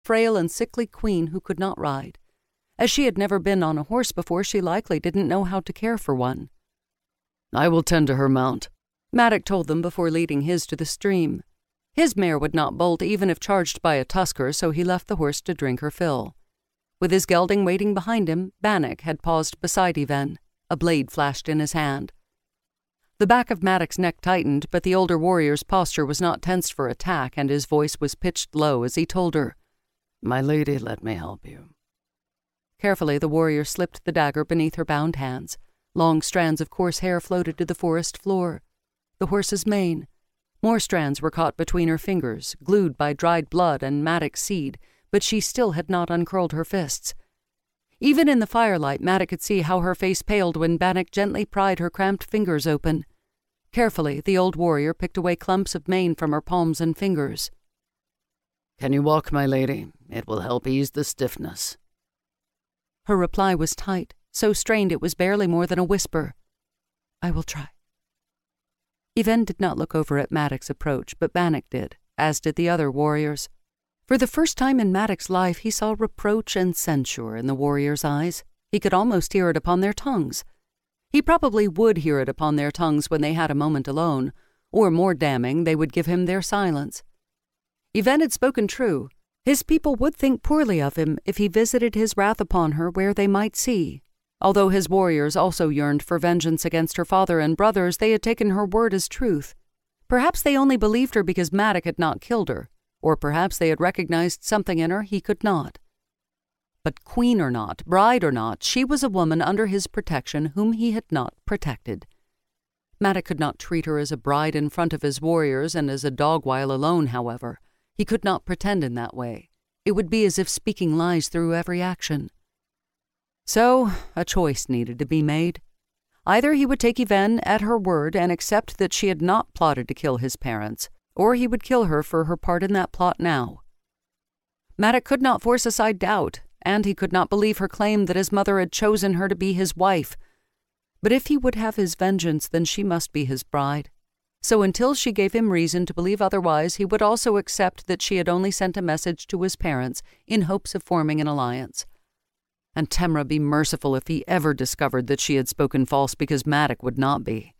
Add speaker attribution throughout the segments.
Speaker 1: frail and sickly queen who could not ride. As she had never been on a horse before, she likely didn't know how to care for one.
Speaker 2: "I will tend to her mount,"
Speaker 1: Maddock told them before leading his to the stream. His mare would not bolt even if charged by a tusker, so he left the horse to drink her fill. With his gelding waiting behind him, Bannock had paused beside Yvain. A blade flashed in his hand. The back of Maddock's neck tightened, but the older warrior's posture was not tensed for attack, and his voice was pitched low as he told her,
Speaker 2: "My lady, let me help you."
Speaker 1: Carefully, the warrior slipped the dagger beneath her bound hands. Long strands of coarse hair floated to the forest floor. The horse's mane. More strands were caught between her fingers, glued by dried blood and Maddock's seed, but she still had not uncurled her fists. Even in the firelight, Maddock could see how her face paled when Bannock gently pried her cramped fingers open. Carefully, the old warrior picked away clumps of mane from her palms and fingers.
Speaker 2: "Can you walk, my lady? It will help ease the stiffness."
Speaker 1: Her reply was tight, so strained it was barely more than a whisper. "I will try." Yvain did not look over at Maddock's approach, but Bannock did, as did the other warriors. For the first time in Maddock's life, he saw reproach and censure in the warriors' eyes. He could almost hear it upon their tongues. He probably would hear it upon their tongues when they had a moment alone, or more damning, they would give him their silence. Yvain had spoken true. His people would think poorly of him if he visited his wrath upon her where they might see. Although his warriors also yearned for vengeance against her father and brothers, they had taken her word as truth. Perhaps they only believed her because Maddock had not killed her, or perhaps they had recognized something in her he could not. But queen or not, bride or not, she was a woman under his protection whom he had not protected. Maddock could not treat her as a bride in front of his warriors and as a dog while alone, however. He could not pretend in that way. It would be as if speaking lies through every action. So, a choice needed to be made. Either he would take Yvain at her word and accept that she had not plotted to kill his parents, or he would kill her for her part in that plot now. Maddock could not force aside doubt, and he could not believe her claim that his mother had chosen her to be his wife. But if he would have his vengeance, then she must be his bride. So until she gave him reason to believe otherwise, he would also accept that she had only sent a message to his parents in hopes of forming an alliance. And Temrah be merciful if he ever discovered that she had spoken false, because Maddock would not be.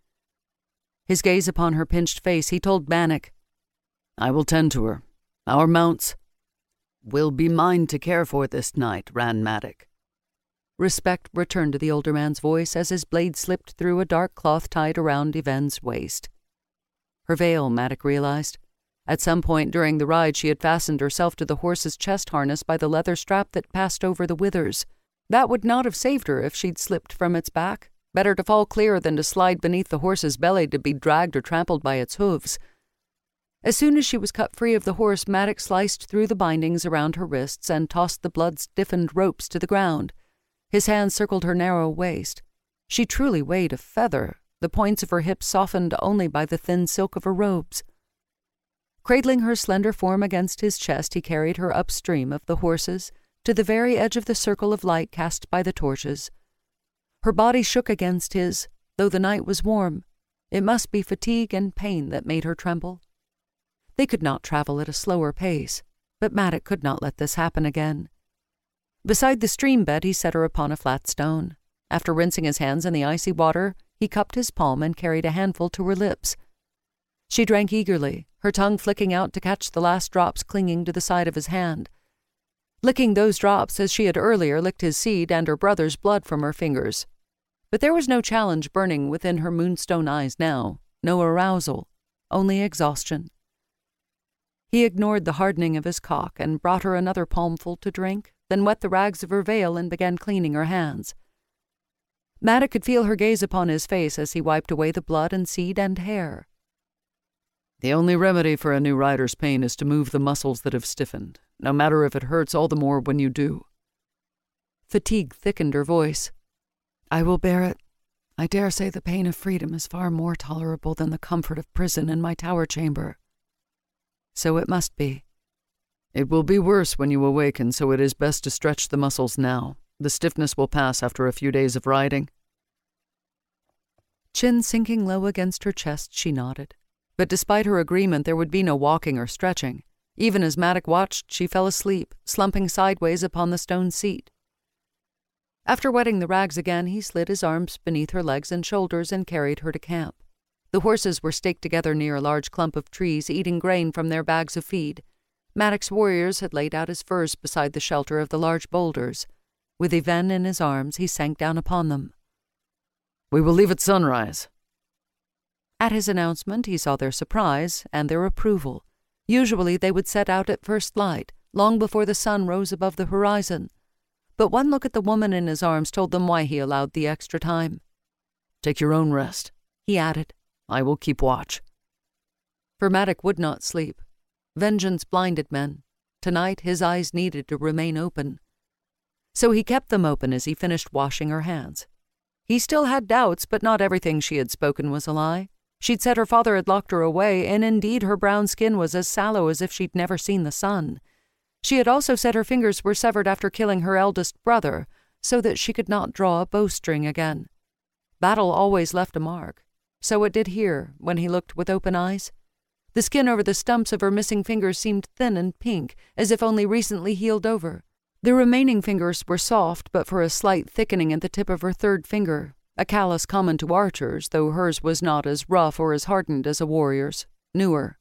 Speaker 1: His gaze upon her pinched face, he told Bannock, "I will tend to her. Our mounts will be mine to care for this night, Ran Maddock." Respect returned to the older man's voice as his blade slipped through a dark cloth tied around Yvain's waist. Her veil, Maddock realized. At some point during the ride, she had fastened herself to the horse's chest harness by the leather strap that passed over the withers. That would not have saved her if she'd slipped from its back. Better to fall clear than to slide beneath the horse's belly to be dragged or trampled by its hooves. As soon as she was cut free of the horse, Maddock sliced through the bindings around her wrists and tossed the blood-stiffened ropes to the ground. His hand circled her narrow waist. She truly weighed a feather, the points of her hips softened only by the thin silk of her robes. Cradling her slender form against his chest, he carried her upstream of the horses, to the very edge of the circle of light cast by the torches. Her body shook against his, though the night was warm. It must be fatigue and pain that made her tremble. They could not travel at a slower pace, but Maddock could not let this happen again. Beside the stream bed, he set her upon a flat stone. After rinsing his hands in the icy water, he cupped his palm and carried a handful to her lips. She drank eagerly, her tongue flicking out to catch the last drops clinging to the side of his hand. Licking those drops as she had earlier licked his seed and her brother's blood from her fingers. But there was no challenge burning within her moonstone eyes now, no arousal, only exhaustion. He ignored the hardening of his cock and brought her another palmful to drink, then wet the rags of her veil and began cleaning her hands. Maddock could feel her gaze upon his face as he wiped away the blood and seed and hair.
Speaker 2: "The only remedy for a new rider's pain is to move the muscles that have stiffened, no matter if it hurts all the more when you do."
Speaker 1: Fatigue thickened her voice.
Speaker 2: "I will bear it. I dare say the pain of freedom is far more tolerable than the comfort of prison in my tower chamber."
Speaker 1: "So it must be."
Speaker 2: "It will be worse when you awaken, so it is best to stretch the muscles now. The stiffness will pass after a few days of riding."
Speaker 1: Chin sinking low against her chest, she nodded. But despite her agreement, there would be no walking or stretching. Even as Maddox watched, she fell asleep, slumping sideways upon the stone seat. After wetting the rags again, he slid his arms beneath her legs and shoulders and carried her to camp. The horses were staked together near a large clump of trees, eating grain from their bags of feed. Maddox's warriors had laid out his furs beside the shelter of the large boulders. With Yvain in his arms, he sank down upon them.
Speaker 2: "We will leave at sunrise."
Speaker 1: At his announcement, he saw their surprise and their approval. Usually they would set out at first light, long before the sun rose above the horizon. But one look at the woman in his arms told them why he allowed the extra time.
Speaker 2: "Take your own rest,"
Speaker 1: he added.
Speaker 2: "I will keep watch."
Speaker 1: For Maddox would not sleep. Vengeance blinded men. Tonight his eyes needed to remain open. So he kept them open as he finished washing her hands. He still had doubts, but not everything she had spoken was a lie. She'd said her father had locked her away, and indeed her brown skin was as sallow as if she'd never seen the sun. She had also said her fingers were severed after killing her eldest brother, so that she could not draw a bowstring again. Battle always left a mark. So it did here, when he looked with open eyes. The skin over the stumps of her missing fingers seemed thin and pink, as if only recently healed over. The remaining fingers were soft, but for a slight thickening at the tip of her third finger, a callus common to archers, though hers was not as rough or as hardened as a warrior's, newer.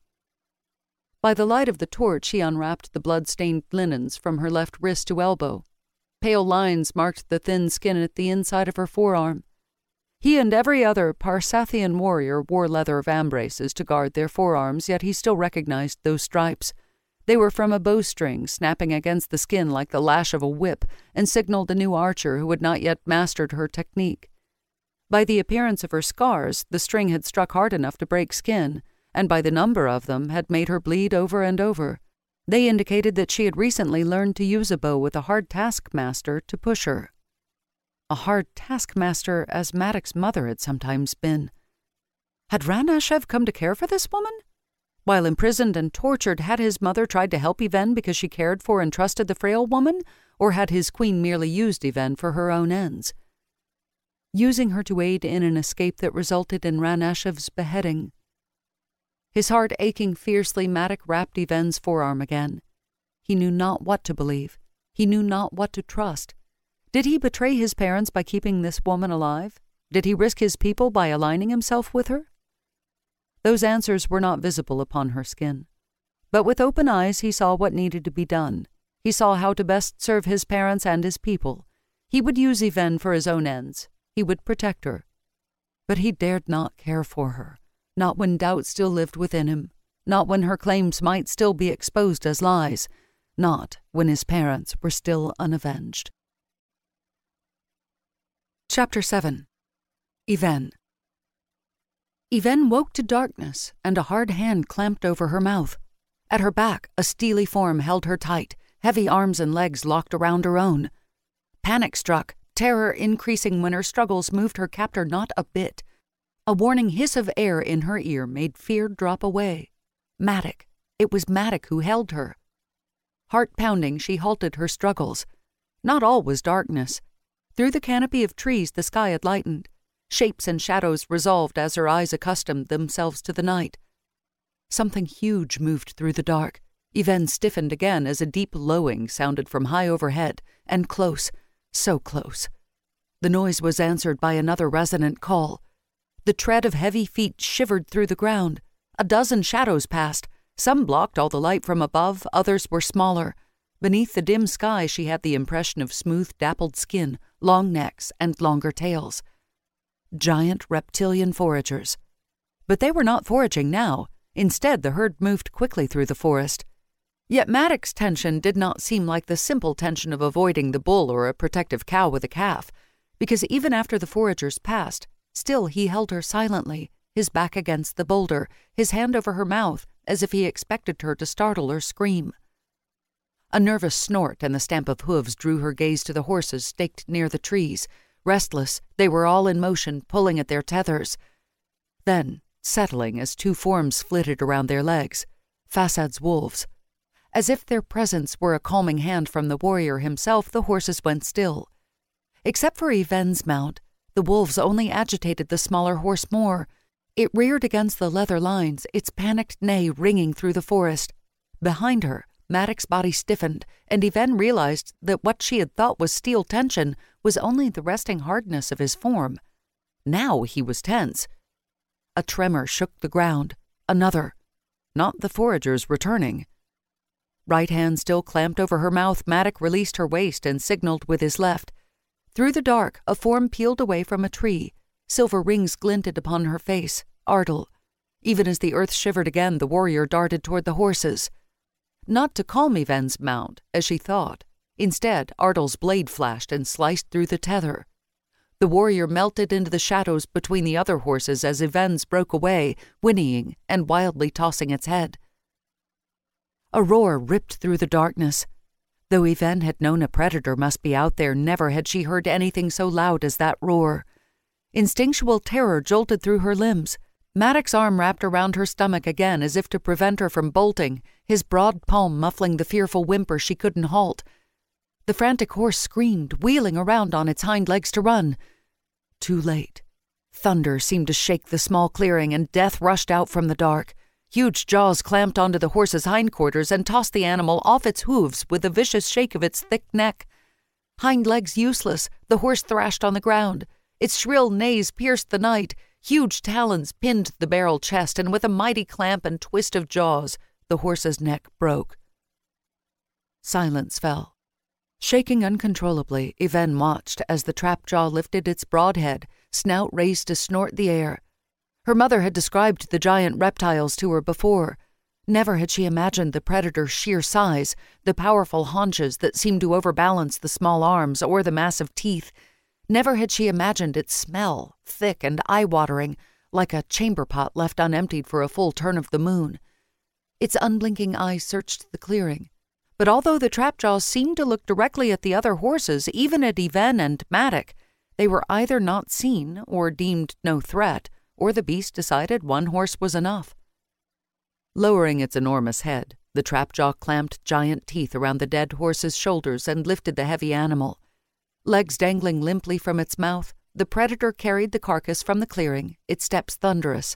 Speaker 1: By the light of the torch, he unwrapped the blood-stained linens from her left wrist to elbow. Pale lines marked the thin skin at the inside of her forearm. He and every other Parsathian warrior wore leather vambraces to guard their forearms, yet he still recognized those stripes. They were from a bowstring, snapping against the skin like the lash of a whip, and signaled a new archer who had not yet mastered her technique. By the appearance of her scars, the string had struck hard enough to break skin, and by the number of them had made her bleed over and over. They indicated that she had recently learned to use a bow with a hard taskmaster to push her. A hard taskmaster, as Maddox's mother had sometimes been. Had Ranashev come to care for this woman? While imprisoned and tortured, had his mother tried to help Yvain because she cared for and trusted the frail woman, or had his queen merely used Yvain for her own ends? Using her to aid in an escape that resulted in Ranashev's beheading. His heart aching fiercely, Maddox wrapped Yvain's forearm again. He knew not what to believe. He knew not what to trust. Did he betray his parents by keeping this woman alive? Did he risk his people by aligning himself with her? Those answers were not visible upon her skin. But with open eyes he saw what needed to be done. He saw how to best serve his parents and his people. He would use Yvain for his own ends. He would protect her. But he dared not care for her, not when doubt still lived within him, not when her claims might still be exposed as lies, not when his parents were still unavenged. Chapter 7. Yvain. Yvain woke to darkness, and a hard hand clamped over her mouth. At her back, a steely form held her tight, heavy arms and legs locked around her own. Panic struck, terror increasing when her struggles moved her captor not a bit. A warning hiss of air in her ear made fear drop away. Maddox. It was Maddox who held her. Heart-pounding, she halted her struggles. Not all was darkness. Through the canopy of trees the sky had lightened. Shapes and shadows resolved as her eyes accustomed themselves to the night. Something huge moved through the dark. Yvain stiffened again as a deep lowing sounded from high overhead, and close, so close. The noise was answered by another resonant call. The tread of heavy feet shivered through the ground. A dozen shadows passed. Some blocked all the light from above, others were smaller. Beneath the dim sky she had the impression of smooth, dappled skin, long necks, and longer tails. Giant reptilian foragers. But they were not foraging now. Instead, the herd moved quickly through the forest. Yet Maddox's tension did not seem like the simple tension of avoiding the bull or a protective cow with a calf, because even after the foragers passed, still he held her silently, his back against the boulder, his hand over her mouth, as if he expected her to startle or scream. A nervous snort and the stamp of hooves drew her gaze to the horses staked near the trees. Restless, they were all in motion, pulling at their tethers. Then, settling as two forms flitted around their legs, Fasad's wolves. As if their presence were a calming hand from the warrior himself, the horses went still. Except for Yvain's mount, the wolves only agitated the smaller horse more. It reared against the leather lines, its panicked neigh ringing through the forest. Behind her, Maddox's body stiffened, and Yvonne realized that what she had thought was steel tension was only the resting hardness of his form. Now he was tense. A tremor shook the ground. Another. Not the foragers returning. Right hand still clamped over her mouth, Maddox released her waist and signaled with his left. Through the dark, a form peeled away from a tree. Silver rings glinted upon her face. Ardal. Even as the earth shivered again, the warrior darted toward the horses. Not to calm Yvonne's mount, as she thought. Instead, Ardal's blade flashed and sliced through the tether. The warrior melted into the shadows between the other horses as Yvonne's broke away, whinnying and wildly tossing its head. A roar ripped through the darkness. Though Yvonne had known a predator must be out there, never had she heard anything so loud as that roar. Instinctual terror jolted through her limbs. Maddox's arm wrapped around her stomach again as if to prevent her from bolting, his broad palm muffling the fearful whimper she couldn't halt. The frantic horse screamed, wheeling around on its hind legs to run. Too late. Thunder seemed to shake the small clearing, and death rushed out from the dark. Huge jaws clamped onto the horse's hindquarters and tossed the animal off its hooves with a vicious shake of its thick neck. Hind legs useless, the horse thrashed on the ground. Its shrill neighs pierced the night. Huge talons pinned the barrel chest, and with a mighty clamp and twist of jaws, the horse's neck broke. Silence fell. Shaking uncontrollably, Yvonne watched as the trap jaw lifted its broad head, snout raised to snort the air. Her mother had described the giant reptiles to her before. Never had she imagined the predator's sheer size, the powerful haunches that seemed to overbalance the small arms or the massive teeth. Never had she imagined its smell, thick and eye-watering, like a chamber pot left unemptied for a full turn of the moon. Its unblinking eyes searched the clearing. But although the trapjaws seemed to look directly at the other horses, even at Yvonne and Maddox, they were either not seen or deemed no threat, or the beast decided one horse was enough. Lowering its enormous head, the trapjaw clamped giant teeth around the dead horse's shoulders and lifted the heavy animal. Legs dangling limply from its mouth, the predator carried the carcass from the clearing, its steps thunderous.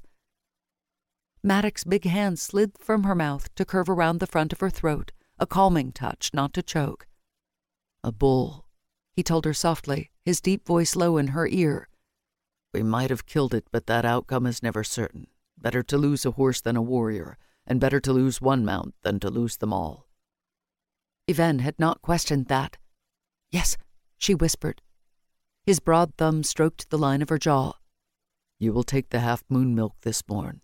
Speaker 1: Maddox's big hand slid from her mouth to curve around the front of her throat, a calming touch not to choke. "A bull," he told her softly, his deep voice low in her ear. "We might have killed it, but that outcome is never certain. Better to lose a horse than a warrior, and better to lose one mount than to lose them all." Yvonne had not questioned that. "Yes," she whispered. His broad thumb stroked the line of her jaw. "You will take the half-moon milk this morn."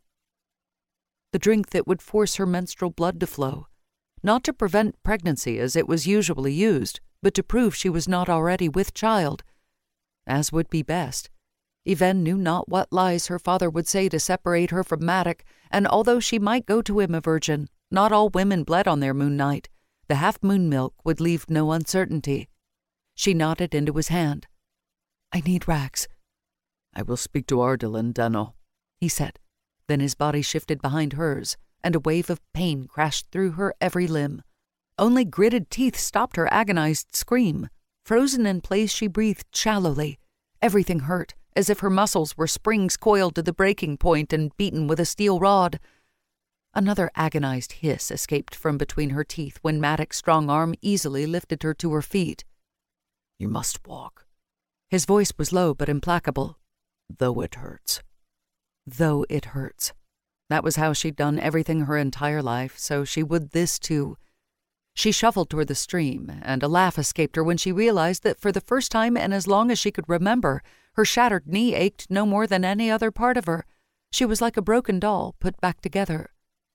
Speaker 1: The drink that would force her menstrual blood to flow, not to prevent pregnancy as it was usually used, but to prove she was not already with child. As would be best. Yvonne knew not what lies her father would say to separate her from Maddox, and although she might go to him a virgin, not all women bled on their moon night. The half-moon milk would leave no uncertainty. She nodded into his hand. "I need rags." "I will speak to Ardal and Dano," he said. Then his body shifted behind hers, and a wave of pain crashed through her every limb. Only gritted teeth stopped her agonized scream. Frozen in place, she breathed shallowly. Everything hurt, as if her muscles were springs coiled to the breaking point and beaten with a steel rod. Another agonized hiss escaped from between her teeth when Maddox's strong arm easily lifted her to her feet. "You must walk." His voice was low but implacable. "Though it hurts." Though it hurts. That was how she'd done everything her entire life, so she would this too. She shuffled toward the stream, and a laugh escaped her when she realized that for the first time and as long as she could remember, her shattered knee ached no more than any other part of her. She was like a broken doll put back together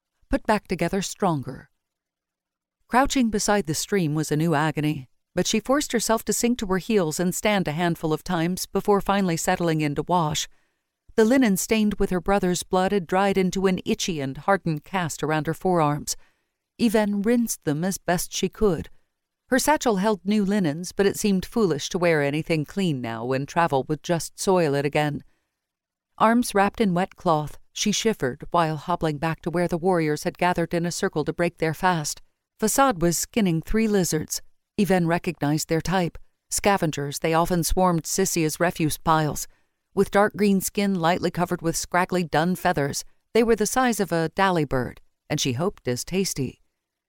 Speaker 1: stronger. Crouching beside the stream was a new agony, but she forced herself to sink to her heels and stand a handful of times before finally settling in to wash. The linen stained with her brother's blood had dried into an itchy and hardened cast around her forearms. Yvonne rinsed them as best she could. Her satchel held new linens, but it seemed foolish to wear anything clean now when travel would just soil it again. Arms wrapped in wet cloth, she shivered while hobbling back to where the warriors had gathered in a circle to break their fast. Fassad was skinning 3 lizards. Yvonne recognized their type. Scavengers, they often swarmed Sissia's refuse piles. With dark green skin lightly covered with scraggly dun feathers, they were the size of a dally bird, and she hoped as tasty.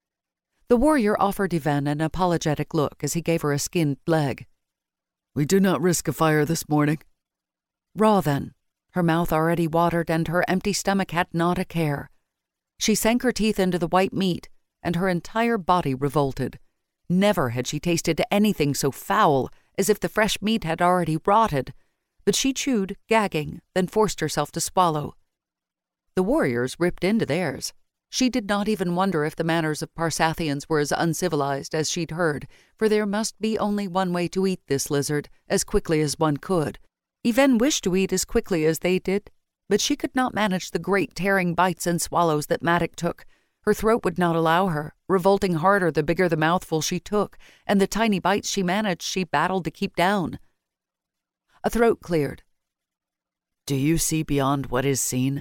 Speaker 1: The warrior offered Yvain an apologetic look as he gave her a skinned leg.
Speaker 2: "We do not risk a fire this morning."
Speaker 1: Raw then. Her mouth already watered and her empty stomach had not a care. She sank her teeth into the white meat, and her entire body revolted. Never had she tasted anything so foul, as if the fresh meat had already rotted, but she chewed, gagging, then forced herself to swallow. The warriors ripped into theirs. She did not even wonder if the manners of Parsathians were as uncivilized as she'd heard, for there must be only one way to eat this lizard, as quickly as one could. Yvain wished to eat as quickly as they did, but she could not manage the great tearing bites and swallows that Madoc took. Her throat would not allow her, revolting harder the bigger the mouthful she took, and the tiny bites she managed she battled to keep down. A throat cleared.
Speaker 2: "Do you see beyond what is seen?"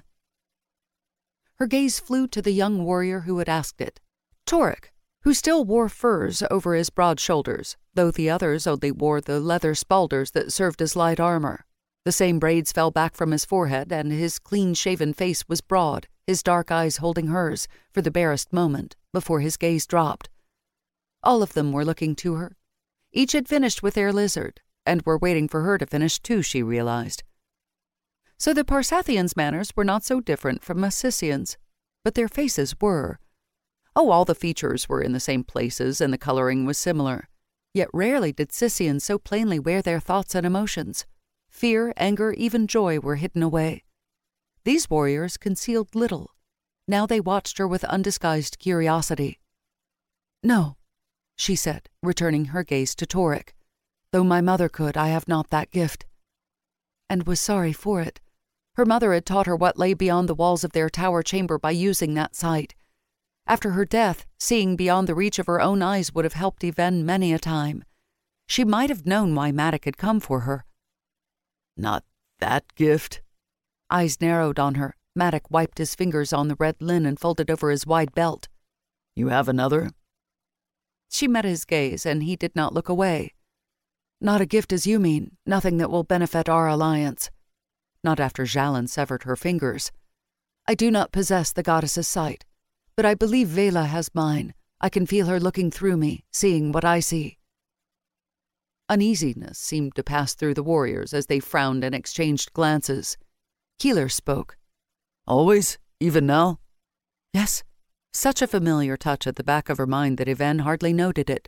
Speaker 1: Her gaze flew to the young warrior who had asked it, Torek, who still wore furs over his broad shoulders, though the others only wore the leather spalders that served as light armor. The same braids fell back from his forehead, and his clean-shaven face was broad, his dark eyes holding hers for the barest moment before his gaze dropped. All of them were looking to her. Each had finished with their lizard, and were waiting for her to finish too, she realized. So the Parsathians' manners were not so different from Massicians, but their faces were. Oh, all the features were in the same places, and the coloring was similar. Yet rarely did Scythians so plainly wear their thoughts and emotions. Fear, anger, even joy were hidden away. These warriors concealed little. Now they watched her with undisguised curiosity. "No," she said, returning her gaze to Torek. "Though my mother could, I have not that gift." And was sorry for it. Her mother had taught her what lay beyond the walls of their tower chamber by using that sight. After her death, seeing beyond the reach of her own eyes would have helped Yvain many a time. She might have known why Madoc had come for her.
Speaker 2: "Not that gift?"
Speaker 1: Eyes narrowed on her. Madoc wiped his fingers on the red linen folded over his wide belt.
Speaker 2: "You have another?"
Speaker 1: She met his gaze, and he did not look away. "Not a gift as you mean, nothing that will benefit our alliance. Not after Jalin severed her fingers. I do not possess the goddess's sight, but I believe Vela has mine. I can feel her looking through me, seeing what I see." Uneasiness seemed to pass through the warriors as they frowned and exchanged glances. Keeler spoke.
Speaker 2: "Always? Even now?"
Speaker 1: "Yes." Such a familiar touch at the back of her mind that Yvain hardly noted it.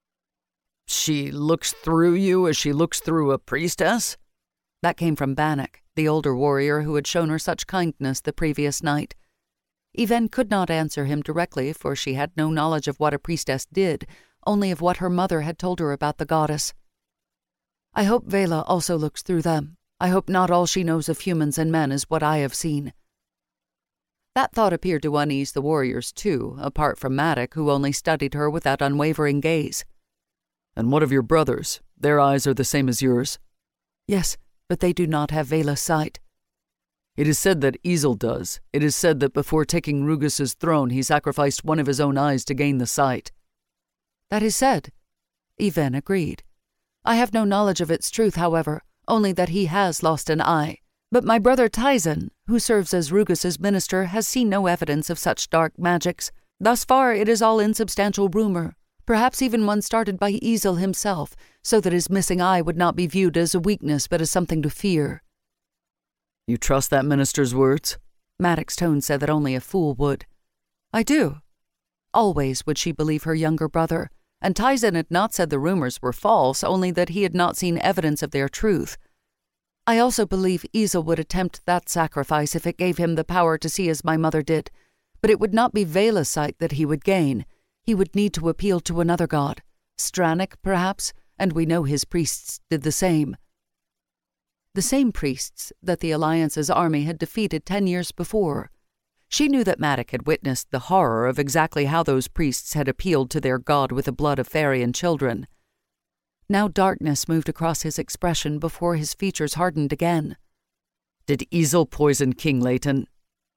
Speaker 2: "She looks through you as she looks through a priestess?"
Speaker 1: That came from Bannock, the older warrior who had shown her such kindness the previous night. Yvain could not answer him directly, for she had no knowledge of what a priestess did, only of what her mother had told her about the goddess. "I hope Vela also looks through them. I hope not all she knows of humans and men is what I have seen." That thought appeared to unease the warriors too, apart from Madoc, who only studied her with that unwavering gaze.
Speaker 2: "And what of your brothers? Their eyes are the same as yours?"
Speaker 1: "Yes, but they do not have Vela's sight."
Speaker 2: "It is said that Ezel does. It is said that before taking Rugus' throne he sacrificed one of his own eyes to gain the sight."
Speaker 1: "That is said," Yvain agreed. "I have no knowledge of its truth, however, only that he has lost an eye. But my brother Tyson, who serves as Rugus' minister, has seen no evidence of such dark magics. Thus far it is all insubstantial rumor, perhaps even one started by Ezel himself, so that his missing eye would not be viewed as a weakness but as something to fear."
Speaker 2: "You trust that minister's words?"
Speaker 1: Madoc's tone said that only a fool would. "I do." Always would she believe her younger brother, and Tyson had not said the rumors were false, only that he had not seen evidence of their truth. "I also believe Ezel would attempt that sacrifice if it gave him the power to see as my mother did, but it would not be Vela's sight that he would gain. He would need to appeal to another god, Strannik, perhaps, and we know his priests did the same." The same priests that the Alliance's army had defeated 10 years before. She knew that Madoc had witnessed the horror of exactly how those priests had appealed to their god with the blood of Therian children. Now darkness moved across his expression before his features hardened again.
Speaker 2: "Did Ezel poison King Leighton?"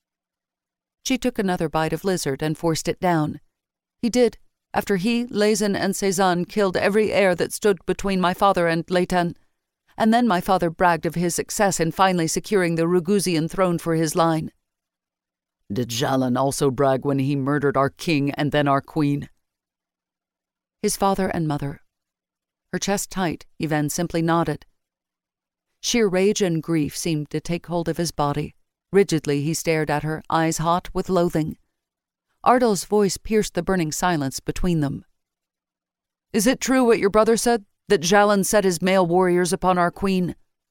Speaker 1: She took another bite of lizard and forced it down. "He did, after he, Lezen, and Cezanne killed every heir that stood between my father and Leighton. And then my father bragged of his success in finally securing the Rugusian throne for his line."
Speaker 2: "Did Jalin also brag when he murdered our king and then our queen?"
Speaker 1: His father and mother. Her chest tight, Yvain simply nodded. Sheer rage and grief seemed to take hold of his body. Rigidly he stared at her, eyes hot with loathing. Ardal's voice pierced the burning silence between them. "Is it true what your brother said, that Jalin set his male warriors upon our queen?"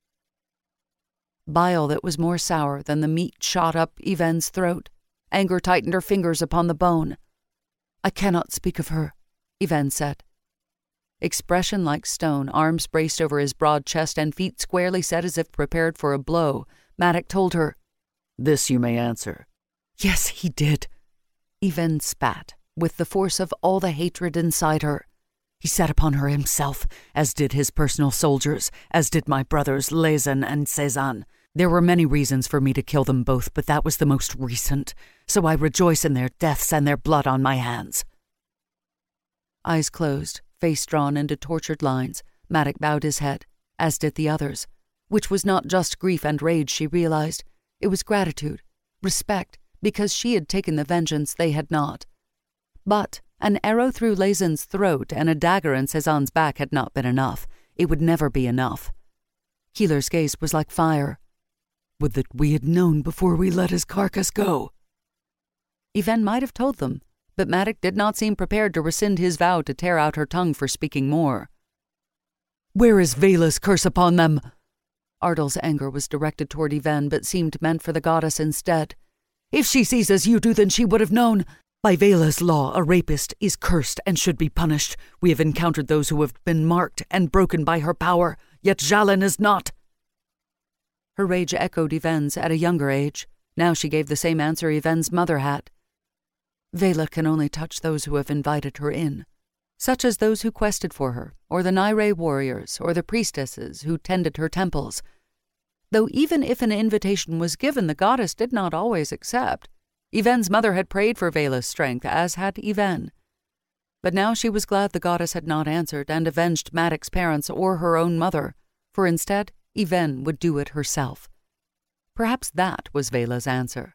Speaker 1: Bile that was more sour than the meat shot up Yvain's throat. Anger tightened her fingers upon the bone. "I cannot speak of her," Yvain said. Expression like stone, arms braced over his broad chest and feet squarely set as if prepared for a blow, Maddox told her,
Speaker 2: "This you may answer."
Speaker 1: "Yes, he did." Yvain spat, with the force of all the hatred inside her. "He set upon her himself, as did his personal soldiers, as did my brothers Lezen and Cezanne. There were many reasons for me to kill them both, but that was the most recent, so I rejoice in their deaths and their blood on my hands." Eyes closed, face drawn into tortured lines, Maddox bowed his head, as did the others, which was not just grief and rage, she realized. It was gratitude, respect, because she had taken the vengeance they had not. But an arrow through Lezen's throat and a dagger in Cezanne's back had not been enough. It would never be enough. Keeler's gaze was like fire. "Would that we had known before we let his carcass go." Yvain might have told them, but Maddox did not seem prepared to rescind his vow to tear out her tongue for speaking more. "Where is Vela's curse upon them?" Ardal's anger was directed toward Yvain, but seemed meant for the goddess instead. "If she sees as you do, then she would have known. By Vela's law, a rapist is cursed and should be punished. We have encountered those who have been marked and broken by her power, yet Jalin is not." Her rage echoed Yvain's at a younger age. Now she gave the same answer Yvain's mother had. "Vela can only touch those who have invited her in, such as those who quested for her, or the Naire warriors, or the priestesses who tended her temples. Though even if an invitation was given, the goddess did not always accept. Yvain's mother had prayed for Vela's strength, as had Yvain. But now she was glad the goddess had not answered and avenged Maddox's parents or her own mother, for instead, Yvain would do it herself. Perhaps that was Vela's answer.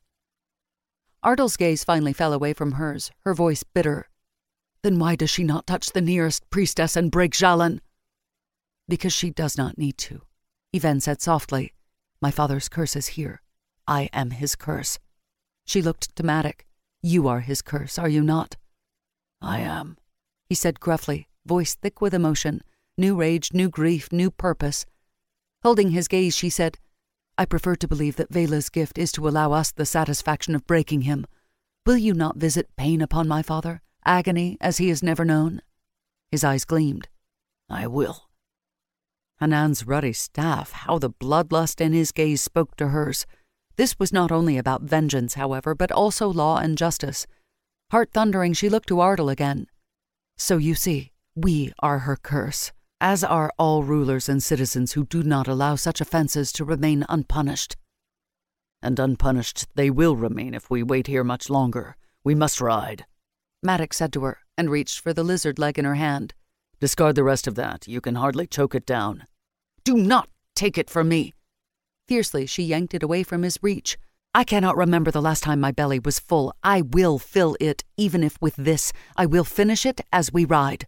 Speaker 1: Ardal's gaze finally fell away from hers, her voice bitter. "Then why does she not touch the nearest priestess and break Jalin?" "Because she does not need to," Yvain said softly. "My father's curse is here. I am his curse." She looked to Maddox. "You are his curse, are you not?" "I am," he said gruffly, voice thick with emotion. New rage, new grief, new purpose. Holding his gaze, she said, "I prefer to believe that Vela's gift is to allow us the satisfaction of breaking him. Will you not visit pain upon my father, agony as he has never known?" His eyes gleamed. "I will." Hanan's ruddy staff, how the bloodlust in his gaze spoke to hers. This was not only about vengeance, however, but also law and justice. Heart-thundering, she looked to Ardal again. "So you see, we are her curse, as are all rulers and citizens who do not allow such offenses to remain unpunished."
Speaker 2: "And unpunished they will remain if we wait here much longer. We must ride,"
Speaker 1: Maddox said to her, and reached for the lizard leg in her hand.
Speaker 2: "Discard the rest of that. You can hardly choke it down."
Speaker 1: "Do not take it from me!" Fiercely, she yanked it away from his reach. "I cannot remember the last time my belly was full. I will fill it, even if with this. I will finish it as we ride."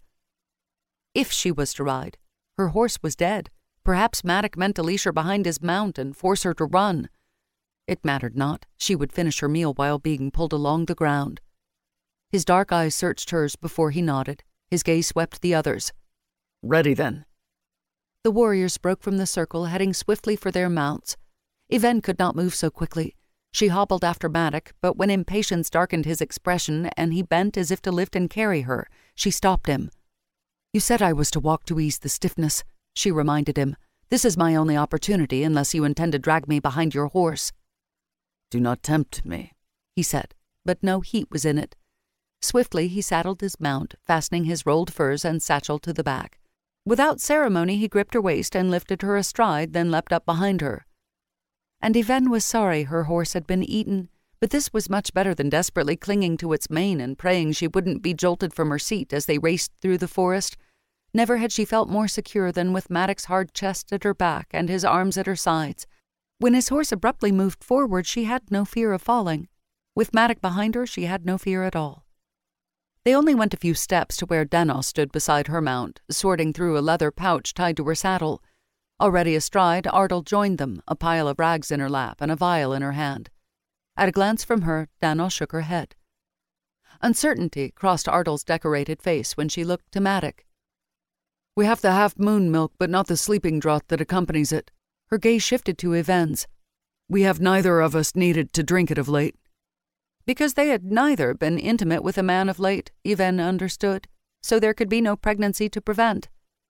Speaker 1: If she was to ride. Her horse was dead. Perhaps Maddox meant to leash her behind his mount and force her to run. It mattered not. She would finish her meal while being pulled along the ground. His dark eyes searched hers before he nodded. His gaze swept the others.
Speaker 2: "Ready, then."
Speaker 1: The warriors broke from the circle, heading swiftly for their mounts. Yvain could not move so quickly. She hobbled after Maddox, but when impatience darkened his expression and he bent as if to lift and carry her, she stopped him. "You said I was to walk to ease the stiffness," she reminded him. "This is my only opportunity, unless you intend to drag me behind your horse."
Speaker 2: "Do not tempt me,"
Speaker 1: he said, but no heat was in it. Swiftly he saddled his mount, fastening his rolled furs and satchel to the back. Without ceremony he gripped her waist and lifted her astride, then leapt up behind her. And Yvain was sorry her horse had been eaten, but this was much better than desperately clinging to its mane and praying she wouldn't be jolted from her seat as they raced through the forest. Never had she felt more secure than with Maddox's hard chest at her back and his arms at her sides. When his horse abruptly moved forward, she had no fear of falling. With Maddox behind her, she had no fear at all. They only went a few steps to where Danos stood beside her mount, sorting through a leather pouch tied to her saddle. Already astride, Ardal joined them, a pile of rags in her lap and a vial in her hand. At a glance from her, Danos shook her head. Uncertainty crossed Ardal's decorated face when she looked to Matic.
Speaker 2: "We have the half-moon milk, but not the sleeping draught that accompanies it."
Speaker 1: Her gaze shifted to Yven's.
Speaker 2: "We have neither of us needed to drink it of late."
Speaker 1: Because they had neither been intimate with a man of late, Yven understood, so there could be no pregnancy to prevent.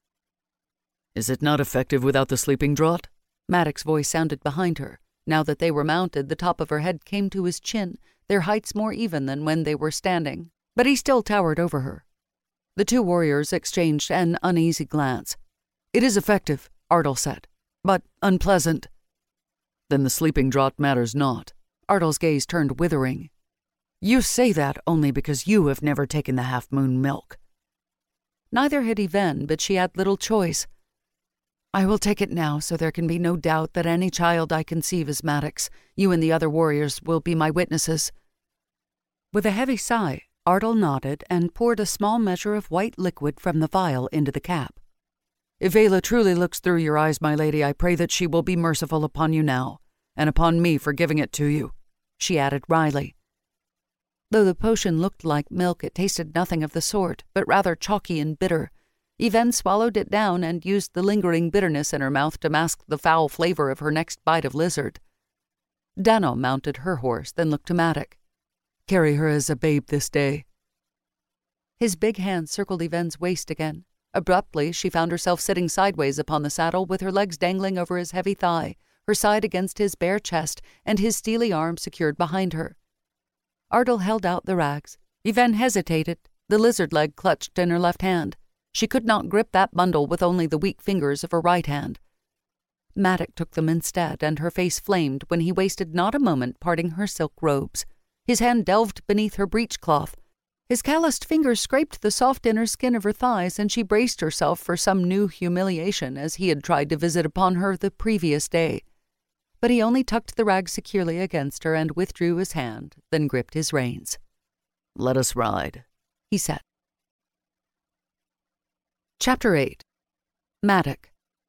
Speaker 2: "Is it not effective without the sleeping draught?"
Speaker 1: Maddox's voice sounded behind her. Now that they were mounted, the top of her head came to his chin, their heights more even than when they were standing, but he still towered over her. The two warriors exchanged an uneasy glance.
Speaker 2: "It is effective," Ardal said, "but unpleasant." "Then the sleeping draught matters not."
Speaker 1: Ardal's gaze turned withering.
Speaker 2: "You say that only because you have never taken the half-moon milk."
Speaker 1: Neither had Yven, but she had little choice.
Speaker 2: "I will take it now, so there can be no doubt that any child I conceive is Maddox. You and the other warriors will be my witnesses."
Speaker 1: With a heavy sigh, Ardal nodded and poured a small measure of white liquid from the vial into the cap.
Speaker 2: "If Ayla truly looks through your eyes, my lady, I pray that she will be merciful upon you now, and upon me for giving it to you," she added wryly.
Speaker 1: Though the potion looked like milk, it tasted nothing of the sort, but rather chalky and bitter. Yven swallowed it down and used the lingering bitterness in her mouth to mask the foul flavor of her next bite of lizard. Dano mounted her horse, then looked to Matic.
Speaker 2: "Carry her as a babe this day."
Speaker 1: His big hand circled Yven's waist again. Abruptly, she found herself sitting sideways upon the saddle with her legs dangling over his heavy thigh, her side against his bare chest, and his steely arm secured behind her. Ardal held out the rags. Yven hesitated, the lizard leg clutched in her left hand. She could not grip that bundle with only the weak fingers of her right hand. Matic took them instead, and her face flamed when he wasted not a moment parting her silk robes. His hand delved beneath her breechcloth. His calloused fingers scraped the soft inner skin of her thighs, and she braced herself for some new humiliation as he had tried to visit upon her the previous day. But he only tucked the rag securely against her and withdrew his hand, then gripped his reins.
Speaker 2: "Let us ride,"
Speaker 1: he said. Chapter 8. Matic.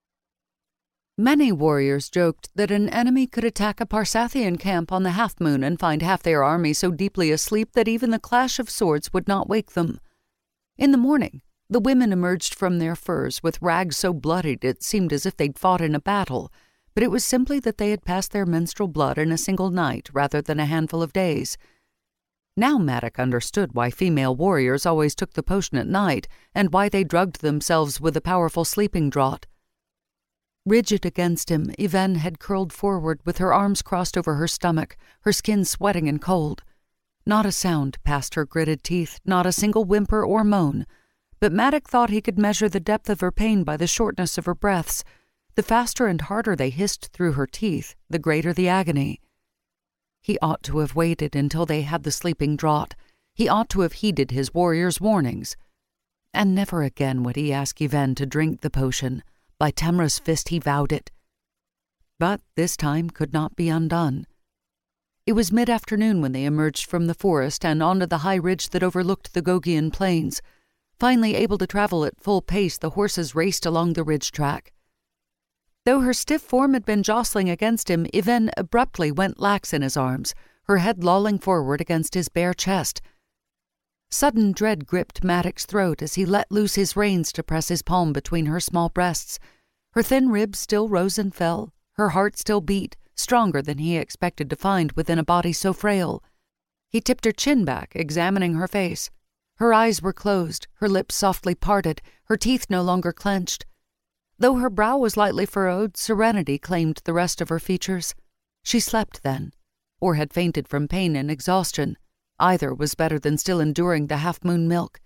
Speaker 1: Many warriors joked that an enemy could attack a Parsathian camp on the half-moon and find half their army so deeply asleep that even the clash of swords would not wake them. In the morning, the women emerged from their furs with rags so bloodied it seemed as if they'd fought in a battle, but it was simply that they had passed their menstrual blood in a single night rather than a handful of days. Now Matic understood why female warriors always took the potion at night and why they drugged themselves with a powerful sleeping draught. Rigid against him, Yven had curled forward with her arms crossed over her stomach, her skin sweating and cold. Not a sound passed her gritted teeth, not a single whimper or moan, but Matic thought he could measure the depth of her pain by the shortness of her breaths. The faster and harder they hissed through her teeth, the greater the agony. He ought to have waited until they had the sleeping draught. He ought to have heeded his warrior's warnings. And never again would he ask Yven to drink the potion. By Temra's fist he vowed it. But this time could not be undone. It was mid-afternoon when they emerged from the forest and onto the high ridge that overlooked the Gogian plains. Finally able to travel at full pace, the horses raced along the ridge track. Though her stiff form had been jostling against him, Yven abruptly went lax in his arms, her head lolling forward against his bare chest. Sudden dread gripped Matic's throat as he let loose his reins to press his palm between her small breasts. Her thin ribs still rose and fell, her heart still beat, stronger than he expected to find within a body so frail. He tipped her chin back, examining her face. Her eyes were closed, her lips softly parted, her teeth no longer clenched. Though her brow was lightly furrowed, serenity claimed the rest of her features. She slept then, or had fainted from pain and exhaustion. Either was better than still enduring the half-moon milk.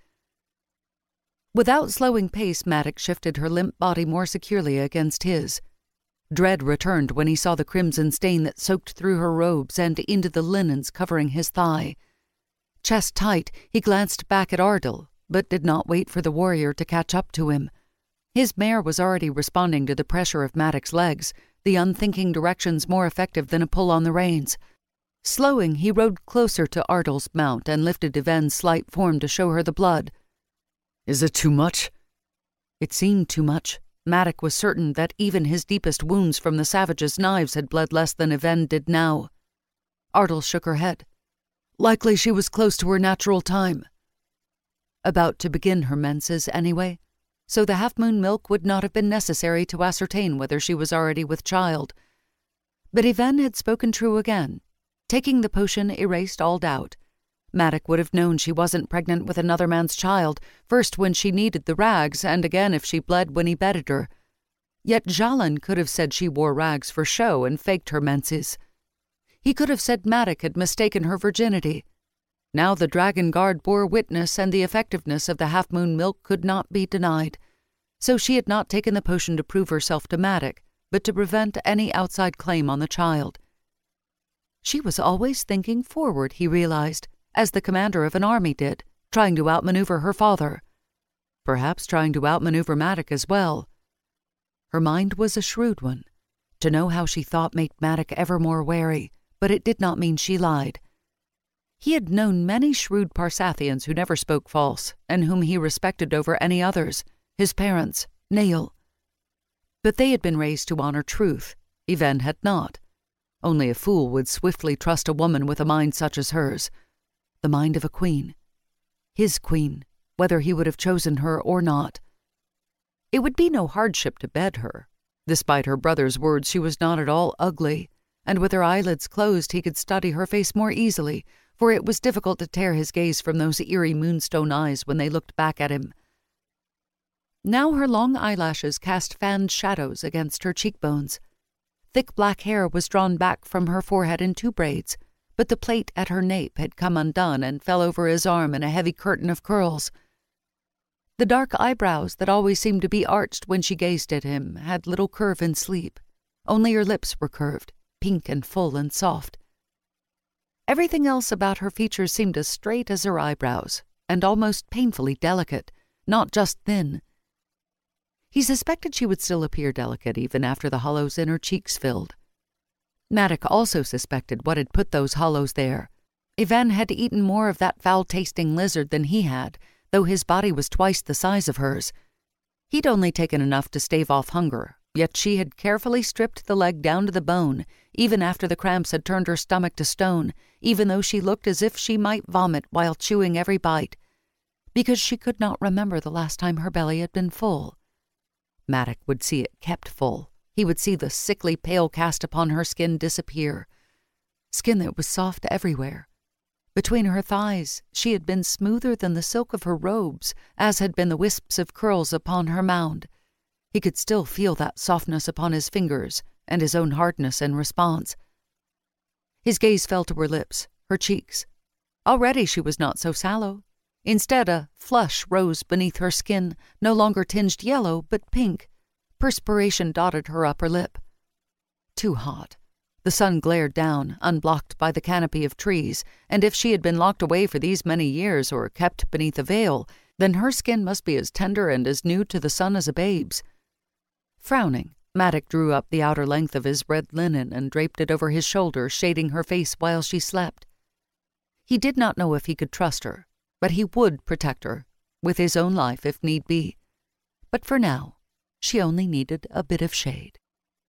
Speaker 1: Without slowing pace, Matic shifted her limp body more securely against his. Dread returned when he saw the crimson stain that soaked through her robes and into the linens covering his thigh. Chest tight, he glanced back at Ardal, but did not wait for the warrior to catch up to him. His mare was already responding to the pressure of Matic's legs, the unthinking directions more effective than a pull on the reins. Slowing, he rode closer to Ardal's mount and lifted Yvenne's slight form to show her the blood.
Speaker 2: "Is it too much?"
Speaker 1: It seemed too much. Maddox was certain that even his deepest wounds from the savages' knives had bled less than Yvonne did now. Ardal shook her head.
Speaker 2: "Likely she was close to her natural time."
Speaker 1: About to begin her menses, anyway, so the half-moon milk would not have been necessary to ascertain whether she was already with child. But Yvonne had spoken true again. Taking the potion erased all doubt. Maddox would have known she wasn't pregnant with another man's child, first when she needed the rags, and again if she bled when he bedded her. Yet Jalin could have said she wore rags for show and faked her menses. He could have said Maddox had mistaken her virginity. Now the Dragon Guard bore witness, and the effectiveness of the half-moon milk could not be denied. So she had not taken the potion to prove herself to Maddox, but to prevent any outside claim on the child. She was always thinking forward, he realized, as the commander of an army did, trying to outmaneuver her father. Perhaps trying to outmaneuver Maddox as well. Her mind was a shrewd one. To know how she thought made Maddox ever more wary, but it did not mean she lied. He had known many shrewd Parsathians who never spoke false, and whom he respected over any others, his parents, Nael. But they had been raised to honor truth. Yvonne had not. Only a fool would swiftly trust a woman with a mind such as hers. The mind of a queen. His queen, whether he would have chosen her or not. It would be no hardship to bed her. Despite her brother's words, she was not at all ugly, and with her eyelids closed he could study her face more easily, for it was difficult to tear his gaze from those eerie moonstone eyes when they looked back at him. Now her long eyelashes cast fanned shadows against her cheekbones. Thick black hair was drawn back from her forehead in 2 braids, but the plait at her nape had come undone and fell over his arm in a heavy curtain of curls. The dark eyebrows that always seemed to be arched when she gazed at him had little curve in sleep. Only her lips were curved, pink and full and soft. Everything else about her features seemed as straight as her eyebrows, and almost painfully delicate, not just thin. He suspected she would still appear delicate even after the hollows in her cheeks filled. Maddox also suspected what had put those hollows there. Yvonne had eaten more of that foul-tasting lizard than he had, though his body was twice the size of hers. He'd only taken enough to stave off hunger, yet she had carefully stripped the leg down to the bone, even after the cramps had turned her stomach to stone, even though she looked as if she might vomit while chewing every bite, because she could not remember the last time her belly had been full. Maddox would see it kept full. He would see the sickly pale cast upon her skin disappear. Skin that was soft everywhere. Between her thighs, she had been smoother than the silk of her robes, as had been the wisps of curls upon her mound. He could still feel that softness upon his fingers, and his own hardness in response. His gaze fell to her lips, her cheeks. Already she was not so sallow. Instead, a flush rose beneath her skin, no longer tinged yellow, but pink. Perspiration dotted her upper lip. Too hot. The sun glared down, unblocked by the canopy of trees, and if she had been locked away for these many years or kept beneath a veil, then her skin must be as tender and as new to the sun as a babe's. Frowning, Maddox drew up the outer length of his red linen and draped it over his shoulder, shading her face while she slept. He did not know if he could trust her, but he would protect her, with his own life if need be. But for now, she only needed a bit of shade.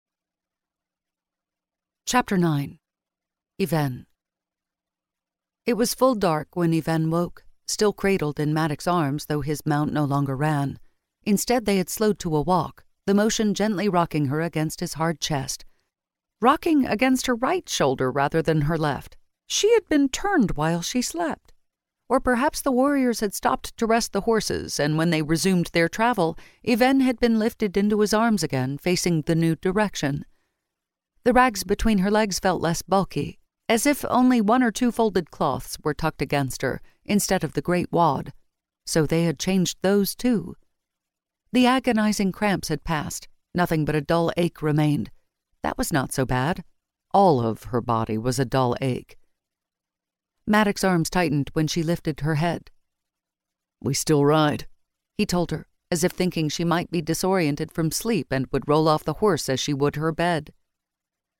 Speaker 1: Chapter 9. Yvonne. It was full dark when Yvonne woke, still cradled in Maddox's arms, though his mount no longer ran. Instead, they had slowed to a walk, the motion gently rocking her against his hard chest. Rocking against her right shoulder rather than her left. She had been turned while she slept. Or perhaps the warriors had stopped to rest the horses, and when they resumed their travel, Yvonne had been lifted into his arms again, facing the new direction. The rags between her legs felt less bulky, as if only 1 or 2 folded cloths were tucked against her, instead of the great wad. So they had changed those too. The agonizing cramps had passed. Nothing but a dull ache remained. That was not so bad. All of her body was a dull ache. Maddox's arms tightened when she lifted her head.
Speaker 2: "We still ride,"
Speaker 1: he told her, as if thinking she might be disoriented from sleep and would roll off the horse as she would her bed.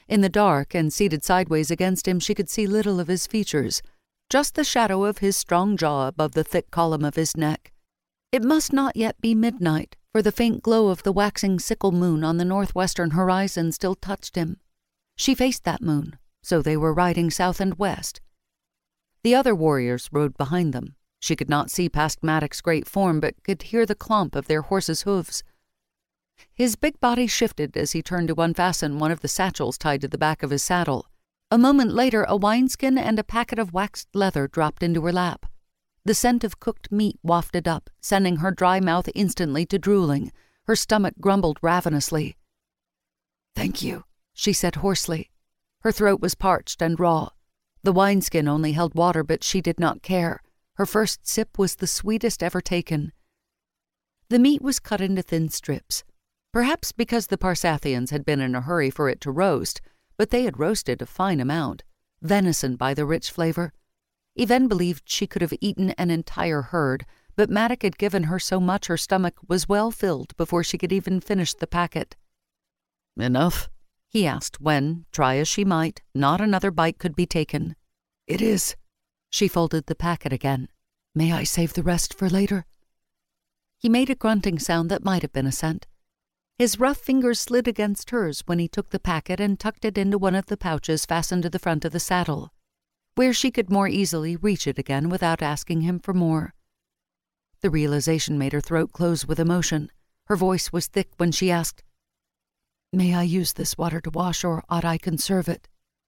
Speaker 1: In the dark, and seated sideways against him, she could see little of his features, just the shadow of his strong jaw above the thick column of his neck. It must not yet be midnight, for the faint glow of the waxing sickle moon on the northwestern horizon still touched him. She faced that moon, so they were riding south and west. The other warriors rode behind them. She could not see past Maddox's great form, but could hear the clomp of their horses' hooves. His big body shifted as he turned to unfasten one of the satchels tied to the back of his saddle. A moment later, a wineskin and a packet of waxed leather dropped into her lap. The scent of cooked meat wafted up, sending her dry mouth instantly to drooling. Her stomach grumbled ravenously. "Thank you," she said hoarsely. Her throat was parched and raw. The wineskin only held water, but she did not care. Her first sip was the sweetest ever taken. The meat was cut into thin strips, perhaps because the Parsathians had been in a hurry for it to roast, but they had roasted a fine amount, venison by the rich flavor. Yvonne believed she could have eaten an entire herd, but Maddox had given her so much her stomach was well filled before she could even finish the packet.
Speaker 2: "Enough?" he asked when, try as she might, not another bite could be taken.
Speaker 1: "It is." She folded the packet again. "May I save the rest for later?" He made a grunting sound that might have been assent. His rough fingers slid against hers when he took the packet and tucked it into one of the pouches fastened to the front of the saddle, where she could more easily reach it again without asking him for more. The realization made her throat close with emotion. Her voice was thick when she asked, "May I use this water to wash, or ought I conserve it?"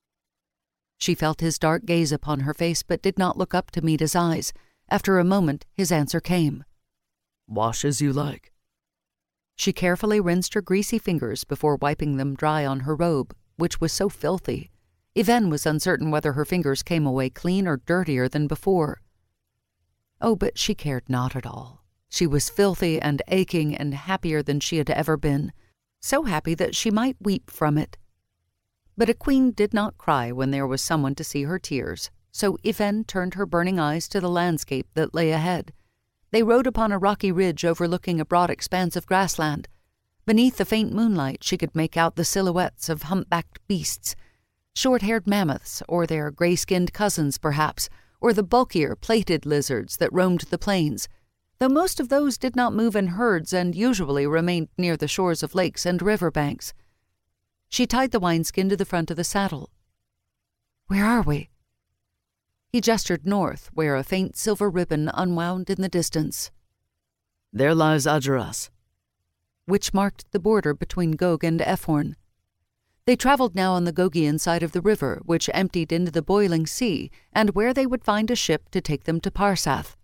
Speaker 1: She felt his dark gaze upon her face, but did not look up to meet his eyes. After a moment, his answer came.
Speaker 2: "Wash as you like."
Speaker 1: She carefully rinsed her greasy fingers before wiping them dry on her robe, which was so filthy. Yvonne was uncertain whether her fingers came away clean or dirtier than before. Oh, but she cared not at all. She was filthy and aching and happier than she had ever been, so happy that she might weep from it. But a queen did not cry when there was someone to see her tears, so Yvonne turned her burning eyes to the landscape that lay ahead. They rode upon a rocky ridge overlooking a broad expanse of grassland. Beneath the faint moonlight she could make out the silhouettes of humpbacked beasts, short-haired mammoths, or their gray-skinned cousins perhaps, or the bulkier, plated lizards that roamed the plains, though most of those did not move in herds and usually remained near the shores of lakes and river banks. She tied the wineskin to the front of the saddle. "Where are we?" He gestured north, where a faint silver ribbon unwound in the distance.
Speaker 2: "There lies Ageras,"
Speaker 1: which marked the border between Gog and Ephorn. They traveled now on the Gogian side of the river, which emptied into the boiling sea, and where they would find a ship to take them to Parsath.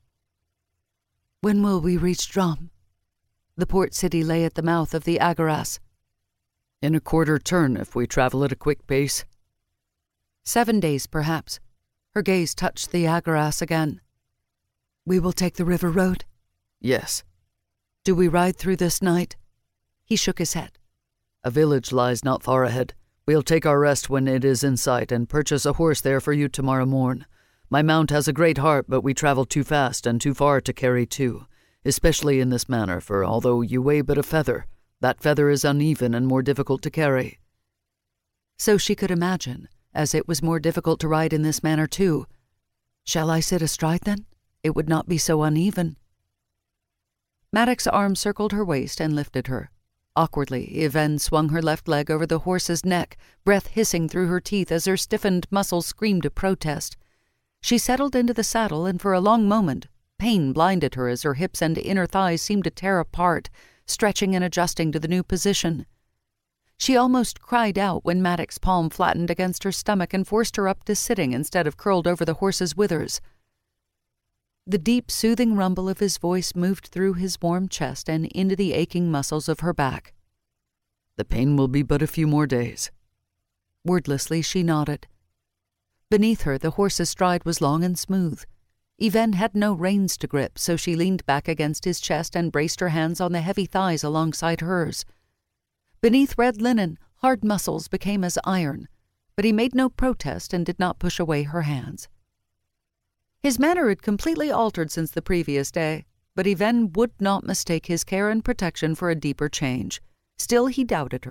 Speaker 1: "When will we reach Drum?" The port city lay at the mouth of the Ageras.
Speaker 2: "In a quarter turn if we travel at a quick pace."
Speaker 1: 7 days, perhaps. Her gaze touched the Ageras again. "We will take the river road?"
Speaker 2: "Yes."
Speaker 1: "Do we ride through this night?" He shook his head.
Speaker 2: "A village lies not far ahead. We'll take our rest when it is in sight and purchase a horse there for you tomorrow morn. My mount has a great heart, but we travel too fast and too far to carry two, especially in this manner, for although you weigh but a feather, that feather is uneven and more difficult to carry."
Speaker 1: So she could imagine, as it was more difficult to ride in this manner too. "Shall I sit astride then? It would not be so uneven." Maddox's arm circled her waist and lifted her. Awkwardly, Yvonne swung her left leg over the horse's neck, breath hissing through her teeth as her stiffened muscles screamed a protest. She settled into the saddle, and for a long moment, pain blinded her as her hips and inner thighs seemed to tear apart, stretching and adjusting to the new position. She almost cried out when Maddox's palm flattened against her stomach and forced her up to sitting instead of curled over the horse's withers. The deep, soothing rumble of his voice moved through his warm chest and into the aching muscles of her back.
Speaker 2: "The pain will be but a few more days."
Speaker 1: Wordlessly she nodded. Beneath her the horse's stride was long and smooth. Yvonne had no reins to grip, so she leaned back against his chest and braced her hands on the heavy thighs alongside hers. Beneath red linen, hard muscles became as iron, but he made no protest and did not push away her hands. His manner had completely altered since the previous day, but Yvonne would not mistake his care and protection for a deeper change. Still he doubted her,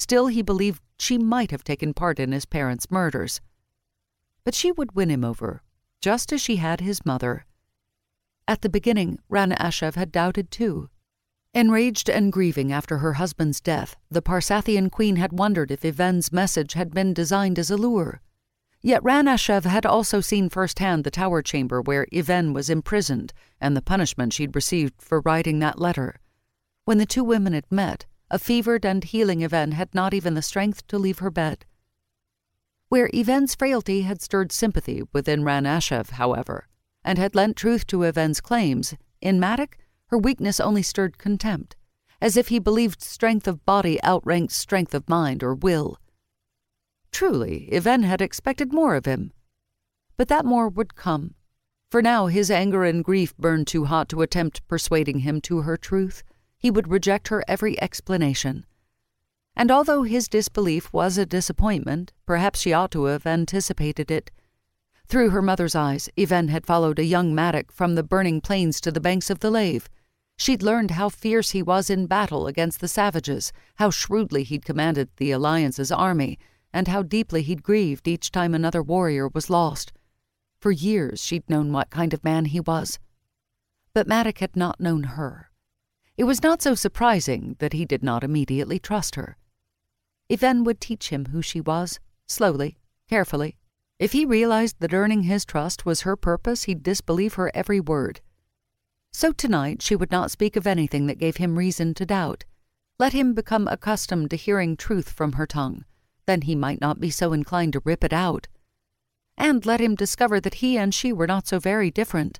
Speaker 1: Still, he believed she might have taken part in his parents' murders. But she would win him over, just as she had his mother. At the beginning, Rana Ashev had doubted too. Enraged and grieving after her husband's death, the Parsathian queen had wondered if Yven's message had been designed as a lure. Yet Rana Ashev had also seen firsthand the tower chamber where Yven was imprisoned and the punishment she'd received for writing that letter. When the two women had met, a fevered and healing Yven had not even the strength to leave her bed. Where Yven's frailty had stirred sympathy within Rana Ashev, however, and had lent truth to Yven's claims, in Matic, her weakness only stirred contempt, as if he believed strength of body outranked strength of mind or will. Truly, Yven had expected more of him. But that more would come, for now his anger and grief burned too hot to attempt persuading him to her truth. He would reject her every explanation. And although his disbelief was a disappointment, perhaps she ought to have anticipated it. Through her mother's eyes, Yven had followed a young Matic from the burning plains to the banks of the Lave. She'd learned how fierce he was in battle against the savages, how shrewdly he'd commanded the Alliance's army, and how deeply he'd grieved each time another warrior was lost. For years she'd known what kind of man he was. But Matic had not known her. It was not so surprising that he did not immediately trust her. Yven would teach him who she was, slowly, carefully. If he realized that earning his trust was her purpose, he'd disbelieve her every word. So tonight she would not speak of anything that gave him reason to doubt. Let him become accustomed to hearing truth from her tongue. Then he might not be so inclined to rip it out. And let him discover that he and she were not so very different.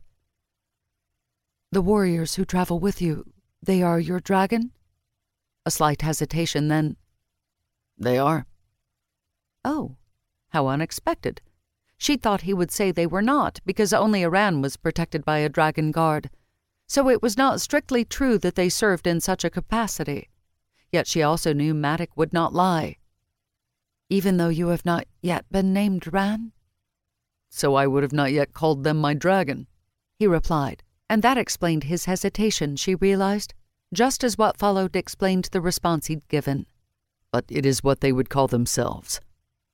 Speaker 1: "The warriors who travel with you, they are your dragon?" A slight hesitation, then,
Speaker 2: "They are."
Speaker 1: "Oh, how unexpected." She thought he would say they were not, because only Iran was protected by a dragon guard. So it was not strictly true that they served in such a capacity. Yet she also knew Matic would not lie. "Even though you have not yet been named Ran?"
Speaker 2: "So I would have not yet called them my dragon,"
Speaker 1: he replied, and that explained his hesitation, she realized, just as what followed explained the response he'd given.
Speaker 2: "But it is what they would call themselves."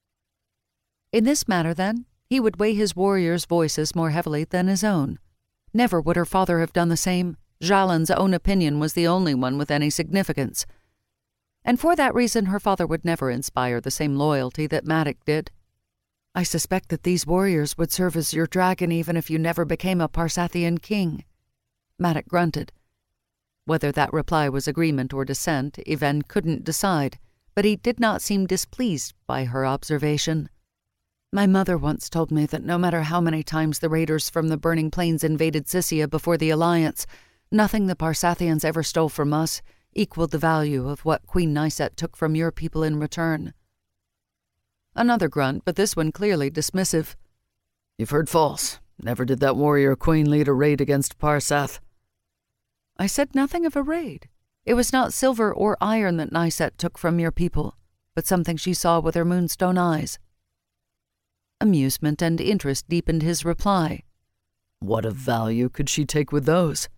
Speaker 1: In this matter, then, he would weigh his warriors' voices more heavily than his own. Never would her father have done the same. Jalen's own opinion was the only one with any significance. And for that reason her father would never inspire the same loyalty that Matic did. "I suspect that these warriors would serve as your dragon even if you never became a Parsathian king." Matic grunted. Whether that reply was agreement or dissent, Yven couldn't decide, but he did not seem displeased by her observation. "My mother once told me that no matter how many times the raiders from the Burning Plains invaded Siscia before the Alliance, nothing the Parsathians ever stole from us equaled the value of what Queen Nyset took from your people in return." Another grunt, but this one clearly dismissive.
Speaker 2: "You've heard false. Never did that warrior queen lead a raid against Parsath."
Speaker 1: "I said nothing of a raid. It was not silver or iron that Nyset took from your people, but something she saw with her moonstone eyes." Amusement and interest deepened his reply.
Speaker 2: "What of value could she take with those?"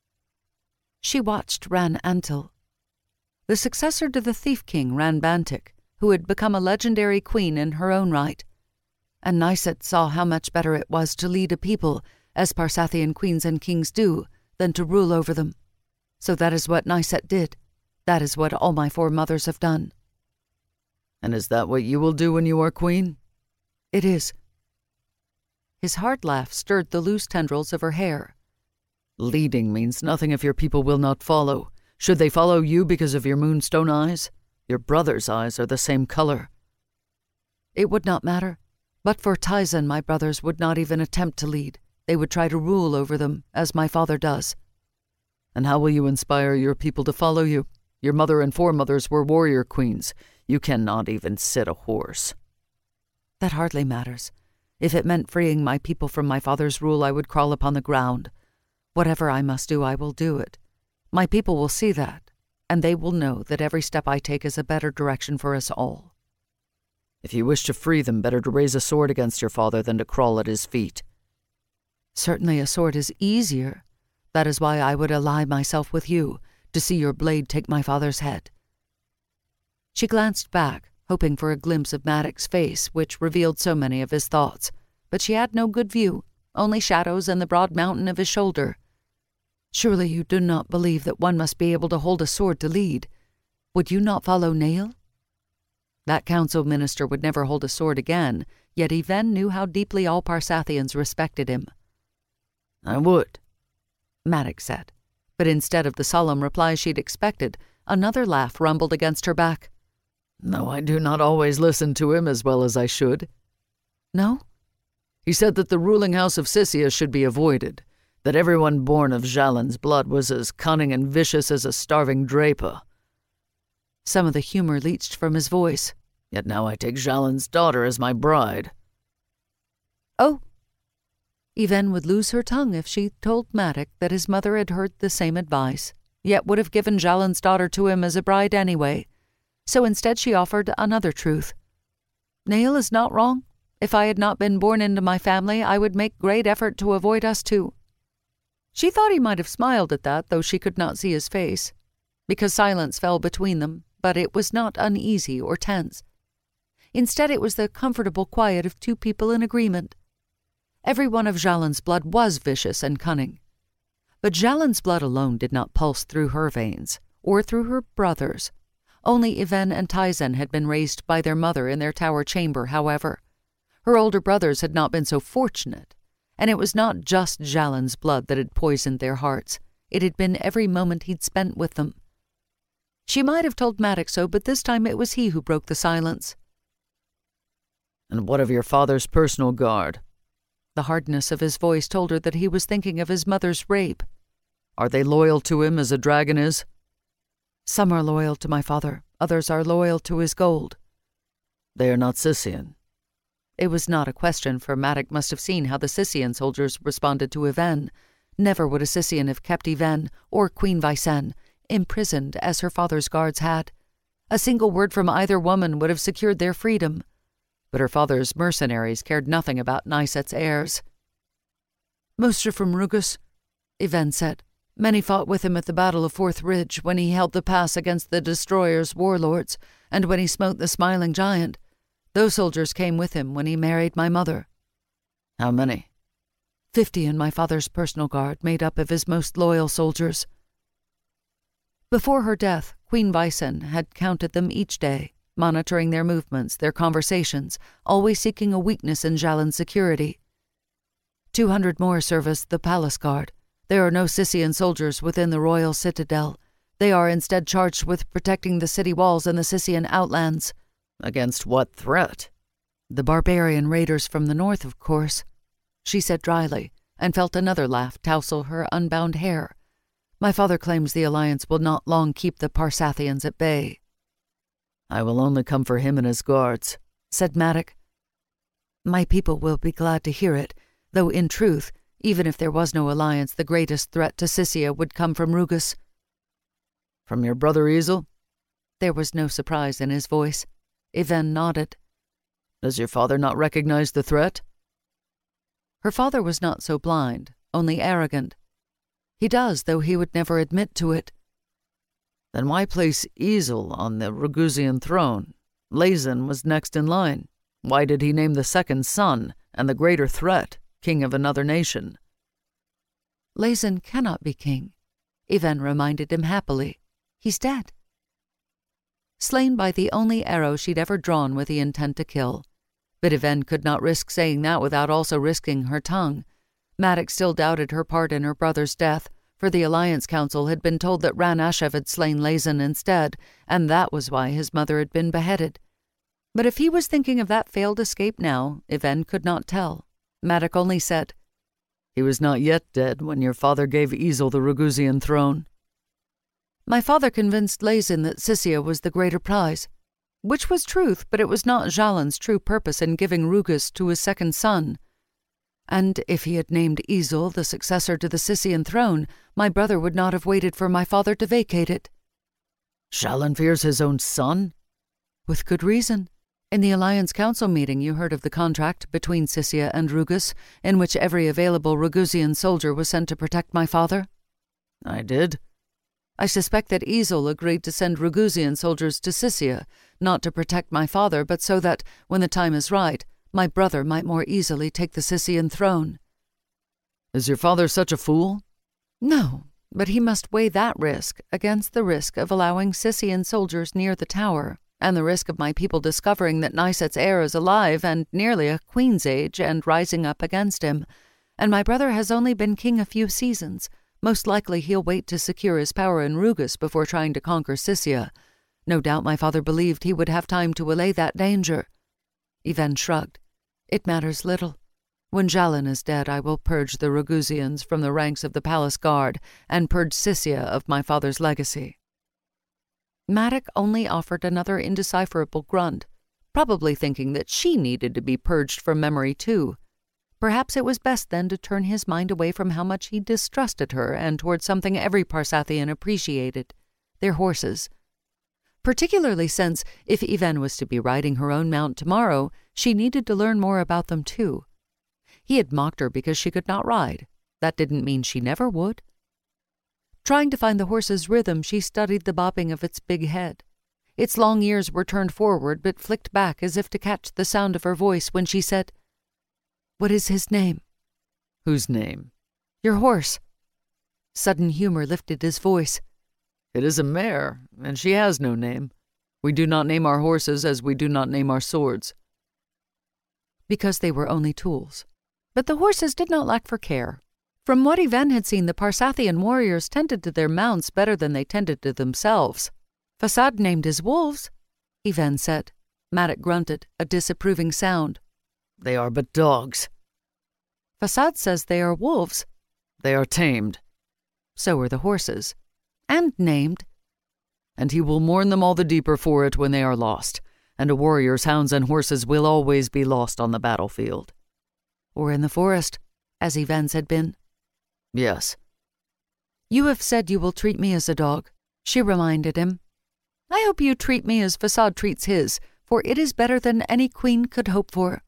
Speaker 1: She watched Ran Antil, the successor to the thief king Ran Bantic, who had become a legendary queen in her own right. And Nyset saw how much better it was to lead a people, as Parsathian queens and kings do, than to rule over them. So that is what Nyset did. That is what all my foremothers have done."
Speaker 2: "And is that what you will do when you are queen?"
Speaker 1: "It is." His hard laugh stirred the loose tendrils of her hair.
Speaker 2: "Leading means nothing if your people will not follow. Should they follow you because of your moonstone eyes? Your brother's eyes are the same color."
Speaker 1: "It would not matter. But for Tyzan, my brothers would not even attempt to lead. They would try to rule over them, as my father does."
Speaker 2: "And how will you inspire your people to follow you? Your mother and foremothers were warrior queens. You cannot even sit a horse."
Speaker 1: "That hardly matters. If it meant freeing my people from my father's rule, I would crawl upon the ground. Whatever I must do, I will do it. My people will see that, and they will know that every step I take is a better direction for us all."
Speaker 2: "If you wish to free them, better to raise a sword against your father than to crawl at his feet."
Speaker 1: "Certainly a sword is easier. That is why I would ally myself with you, to see your blade take my father's head." She glanced back, hoping for a glimpse of Maddox's face, which revealed so many of his thoughts, but she had no good view, only shadows and the broad mountain of his shoulder. "Surely you do not believe that one must be able to hold a sword to lead. Would you not follow Neil?" That council minister would never hold a sword again, yet Yvain knew how deeply all Parsathians respected him.
Speaker 2: "I would,"
Speaker 1: Maddox said, but instead of the solemn reply she'd expected, another laugh rumbled against her back.
Speaker 2: "No, I do not always listen to him as well as I should."
Speaker 1: "No?"
Speaker 2: "He said that the ruling house of Siscia should be avoided, that everyone born of Jalen's blood was as cunning and vicious as a starving draper."
Speaker 1: Some of the humor leached from his voice.
Speaker 2: "Yet now I take Jalen's daughter as my bride."
Speaker 1: "Oh." Yvain would lose her tongue if she told Maddox that his mother had heard the same advice, yet would have given Jalen's daughter to him as a bride anyway. So instead she offered another truth. "Neil is not wrong. If I had not been born into my family, I would make great effort to avoid us too." She thought he might have smiled at that, though she could not see his face, because silence fell between them, but it was not uneasy or tense. Instead, it was the comfortable quiet of two people in agreement. Every one of Jalen's blood was vicious and cunning. But Jalen's blood alone did not pulse through her veins, or through her brother's. Only Yvain and Tizen had been raised by their mother in their tower chamber, however. Her older brothers had not been so fortunate, and it was not just Jalen's blood that had poisoned their hearts. It had been every moment he'd spent with them. She might have told Maddox so, but this time it was he who broke the silence.
Speaker 2: "And what of your father's personal guard?"
Speaker 1: The hardness of his voice told her that he was thinking of his mother's rape.
Speaker 2: "Are they loyal to him as a dragon is?"
Speaker 1: "Some are loyal to my father, others are loyal to his gold."
Speaker 2: "They are not Sisian."
Speaker 1: It was not a question, for Maddox must have seen how the Sisian soldiers responded to Yvain. Never would a Sisian have kept Yvain, or Queen Vaisen, imprisoned as her father's guards had. A single word from either woman would have secured their freedom. But her father's mercenaries cared nothing about Niset's heirs. "Most are from Rugus," Yvain said. "Many fought with him at the Battle of Fourth Ridge, when he held the pass against the Destroyer's warlords, and when he smote the Smiling Giant. Those soldiers came with him when he married my mother."
Speaker 2: "How many?"
Speaker 1: 50 in my father's personal guard, made up of his most loyal soldiers. Before her death, Queen Vaisen had counted them each day, monitoring their movements, their conversations, always seeking a weakness in Jalen's security. 200 more service the palace guard. There are no Sisian soldiers within the royal citadel. They are instead charged with protecting the city walls and the Sisian outlands.
Speaker 2: "Against what threat?"
Speaker 1: "The barbarian raiders from the north, of course," she said dryly, and felt another laugh tousle her unbound hair. "My father claims the alliance will not long keep the Parsathians at bay."
Speaker 2: "I will only come for him and his guards,"
Speaker 1: said Maddox. "My people will be glad to hear it, though in truth, even if there was no alliance, the greatest threat to Siscia would come from Rugus."
Speaker 2: "From your brother Ezel?"
Speaker 1: There was no surprise in his voice. Yvain nodded.
Speaker 2: "Does your father not recognize the threat?"
Speaker 1: Her father was not so blind, only arrogant. "He does, though he would never admit to it."
Speaker 2: "Then why place Ezel on the Ragusian throne? Lazen was next in line. Why did he name the second son and the greater threat, king of another nation?"
Speaker 1: "Lazen cannot be king," Yvain reminded him happily. "He's dead." Slain by the only arrow she'd ever drawn with the intent to kill. But Yvain could not risk saying that without also risking her tongue. Maddox still doubted her part in her brother's death, for the Alliance Council had been told that Ran Ashev had slain Lazen instead, and that was why his mother had been beheaded. But if he was thinking of that failed escape now, Yvain could not tell. Maddox only said,
Speaker 2: "He was not yet dead when your father gave Ezel the Ragusian throne."
Speaker 1: "My father convinced Lazen that Siscia was the greater prize," which was truth, but it was not Jalen's true purpose in giving Rugus to his second son. "And if he had named Ezel the successor to the Sisian throne, my brother would not have waited for my father to vacate it."
Speaker 2: "Jalen fears his own son?"
Speaker 1: "With good reason. In the Alliance Council meeting you heard of the contract between Siscia and Rugus, in which every available Ragusian soldier was sent to protect my father?"
Speaker 2: "I did."
Speaker 1: I suspect that Ezel agreed to send Ragusian soldiers to Siscia, not to protect my father, but so that, when the time is right, my brother might more easily take the Sicilian throne.
Speaker 2: Is your father such a fool?
Speaker 1: No, but he must weigh that risk against the risk of allowing Sicilian soldiers near the tower, and the risk of my people discovering that Niset's heir is alive and nearly a queen's age and rising up against him. And my brother has only been king a few seasons. Most likely he'll wait to secure his power in Rugus before trying to conquer Siscia. No doubt my father believed he would have time to allay that danger. Yvain shrugged. It matters little. When Jalin is dead, I will purge the Ragusians from the ranks of the palace guard and purge Siscia of my father's legacy. Maddock only offered another indecipherable grunt, probably thinking that she needed to be purged from memory too. Perhaps it was best then to turn his mind away from how much he distrusted her and toward something every Parsathian appreciated, their horses. Particularly since, if Yvain was to be riding her own mount tomorrow, she needed to learn more about them too. He had mocked her because she could not ride. That didn't mean she never would. Trying to find the horse's rhythm, she studied the bobbing of its big head. Its long ears were turned forward but flicked back as if to catch the sound of her voice when she said, "What is his name?"
Speaker 2: Whose name?
Speaker 1: Your horse. Sudden humor lifted his voice.
Speaker 2: It is a mare, and she has no name. We do not name our horses as we do not name our swords.
Speaker 1: Because they were only tools. But the horses did not lack for care. From what Yvain had seen, the Parsathian warriors tended to their mounts better than they tended to themselves. Fassad named his wolves, Yvain said. Maddock grunted, a disapproving sound.
Speaker 2: They are but dogs.
Speaker 1: Fassad says they are wolves.
Speaker 2: They are tamed.
Speaker 1: So are the horses. And named.
Speaker 2: And he will mourn them all the deeper for it when they are lost, and a warrior's hounds and horses will always be lost on the battlefield.
Speaker 1: Or in the forest, as Yvain's had been.
Speaker 2: Yes.
Speaker 1: You have said you will treat me as a dog, she reminded him. I hope you treat me as Fassad treats his, for it is better than any queen could hope for.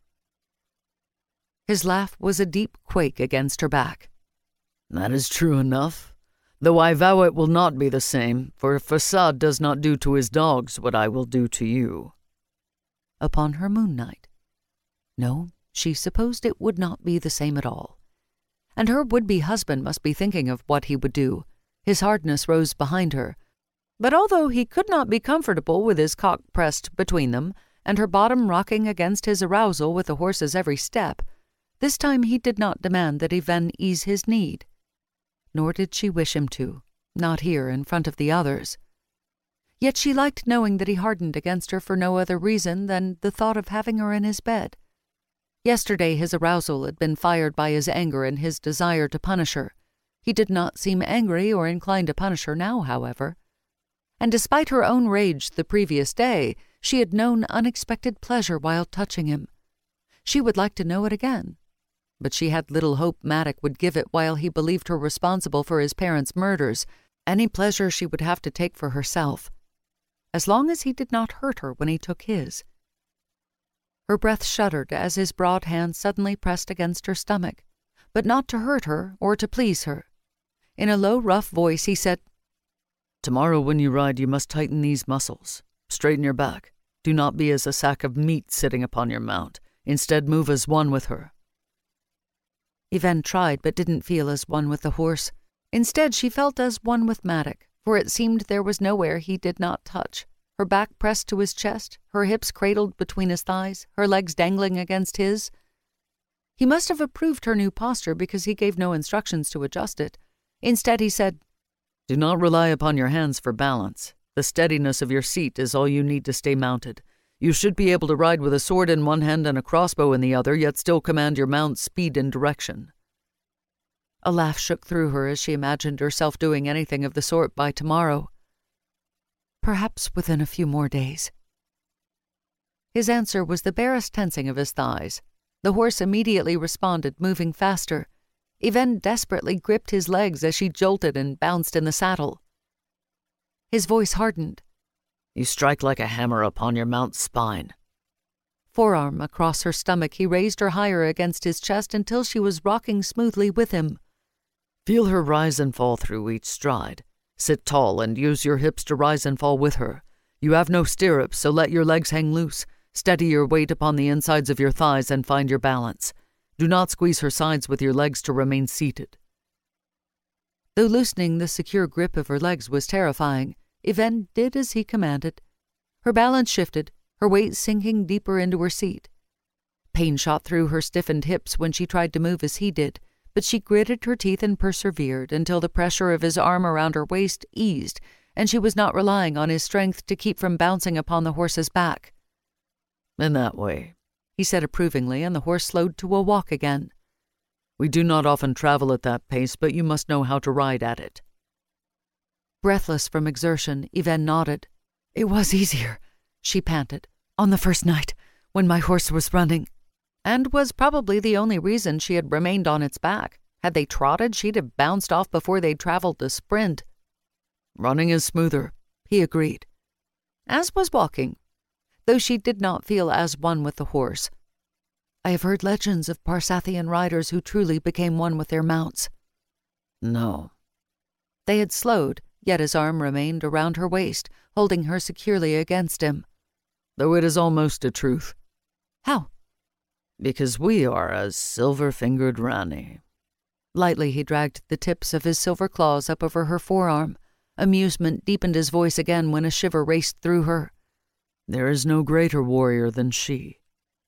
Speaker 1: His laugh was a deep quake against her back.
Speaker 2: That is true enough, though I vow it will not be the same, for Fassad does not do to his dogs what I will do to you.
Speaker 1: Upon her moon night. No, she supposed it would not be the same at all. And her would-be husband must be thinking of what he would do. His hardness rose behind her. But although he could not be comfortable with his cock pressed between them, and her bottom rocking against his arousal with the horse's every step, this time he did not demand that Yvain ease his need. Nor did she wish him to, not here in front of the others. Yet she liked knowing that he hardened against her for no other reason than the thought of having her in his bed. Yesterday his arousal had been fired by his anger and his desire to punish her. He did not seem angry or inclined to punish her now, however. And despite her own rage the previous day, she had known unexpected pleasure while touching him. She would like to know it again. But she had little hope Maddock would give it while he believed her responsible for his parents' murders. Any pleasure she would have to take for herself, as long as he did not hurt her when he took his. Her breath shuddered as his broad hand suddenly pressed against her stomach, but not to hurt her or to please her. In a low, rough voice he said,
Speaker 2: Tomorrow when you ride you must tighten these muscles. Straighten your back. Do not be as a sack of meat sitting upon your mount. Instead move as one with her.
Speaker 1: Yvain tried but didn't feel as one with the horse. Instead she felt as one with Maddock, for it seemed there was nowhere he did not touch. Her back pressed to his chest, her hips cradled between his thighs, her legs dangling against his. He must have approved her new posture because he gave no instructions to adjust it. Instead he said,
Speaker 2: Do not rely upon your hands for balance. The steadiness of your seat is all you need to stay mounted. You should be able to ride with a sword in one hand and a crossbow in the other, yet still command your mount's speed and direction.
Speaker 1: A laugh shook through her as she imagined herself doing anything of the sort by tomorrow. Perhaps within a few more days. His answer was the barest tensing of his thighs. The horse immediately responded, moving faster. Yvain desperately gripped his legs as she jolted and bounced in the saddle. His voice hardened.
Speaker 2: You strike like a hammer upon your mount's spine.
Speaker 1: Forearm across her stomach, he raised her higher against his chest until she was rocking smoothly with him.
Speaker 2: Feel her rise and fall through each stride. Sit tall and use your hips to rise and fall with her. You have no stirrups, so let your legs hang loose. Steady your weight upon the insides of your thighs and find your balance. Do not squeeze her sides with your legs to remain seated."
Speaker 1: Though loosening the secure grip of her legs was terrifying, Yvaine did as he commanded. Her balance shifted, her weight sinking deeper into her seat. Pain shot through her stiffened hips when she tried to move as he did, but she gritted her teeth and persevered until the pressure of his arm around her waist eased, and she was not relying on his strength to keep from bouncing upon the horse's back.
Speaker 2: "In that way,"
Speaker 1: he said approvingly, and the horse slowed to a walk again.
Speaker 2: "We do not often travel at that pace, but you must know how to ride at it."
Speaker 1: Breathless from exertion, Yvaine nodded. "It was easier," she panted, "on the first night, when my horse was running." And was probably the only reason she had remained on its back. Had they trotted, she'd have bounced off before they'd traveled a sprint.
Speaker 2: "Running is smoother,"
Speaker 1: he agreed. As was walking, though she did not feel as one with the horse. "I have heard legends of Parsathian riders who truly became one with their mounts."
Speaker 2: "No."
Speaker 1: They had slowed, yet his arm remained around her waist, holding her securely against him.
Speaker 2: "Though it is almost a truth."
Speaker 1: "How?"
Speaker 2: "Because we are as silver-fingered Rani."
Speaker 1: Lightly he dragged the tips of his silver claws up over her forearm. Amusement deepened his voice again when a shiver raced through her.
Speaker 2: "There is no greater warrior than she."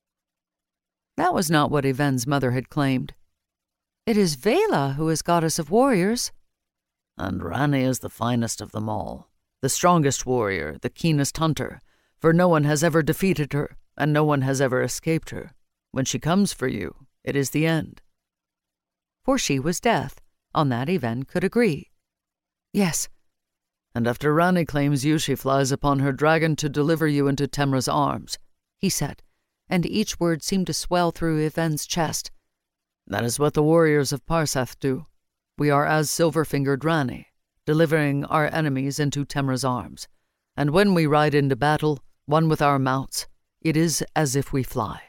Speaker 1: That was not what Yvaine's mother had claimed. "It is Vela who is goddess of warriors."
Speaker 2: "And Rani is the finest of them all, the strongest warrior, the keenest hunter, for no one has ever defeated her, and no one has ever escaped her. When she comes for you, it is the end."
Speaker 1: For she was death. On that Yvaine could agree. "Yes."
Speaker 2: "And after Rani claims you, she flies upon her dragon to deliver you into Temra's arms,"
Speaker 1: he said, and each word seemed to swell through Yvaine's chest.
Speaker 2: "That is what the warriors of Parsath do. We are as silver-fingered Rani, delivering our enemies into Temra's arms. And when we ride into battle, one with our mounts, it is as if we fly."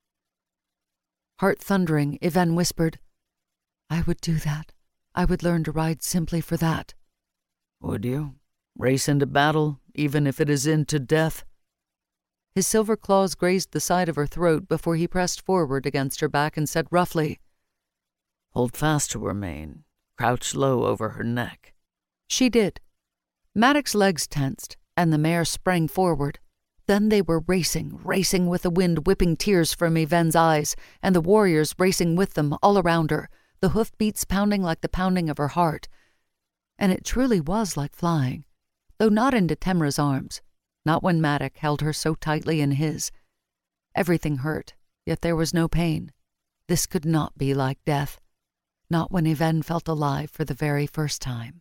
Speaker 1: Heart thundering, Yvaine whispered, "I would do that. I would learn to ride simply for that."
Speaker 2: "Would you? Race into battle, even if it is into death?"
Speaker 1: His silver claws grazed the side of her throat before he pressed forward against her back and said roughly,
Speaker 2: "Hold fast to her mane. Crouch low over her neck."
Speaker 1: She did. Maddox's legs tensed, and the mare sprang forward. Then they were racing with the wind whipping tears from Yvaine's eyes, and the warriors racing with them all around her, the hoofbeats pounding like the pounding of her heart. And it truly was like flying, though not into Temra's arms, not when Maddox held her so tightly in his. Everything hurt, yet there was no pain. This could not be like death, not when Yvaine felt alive for the very first time.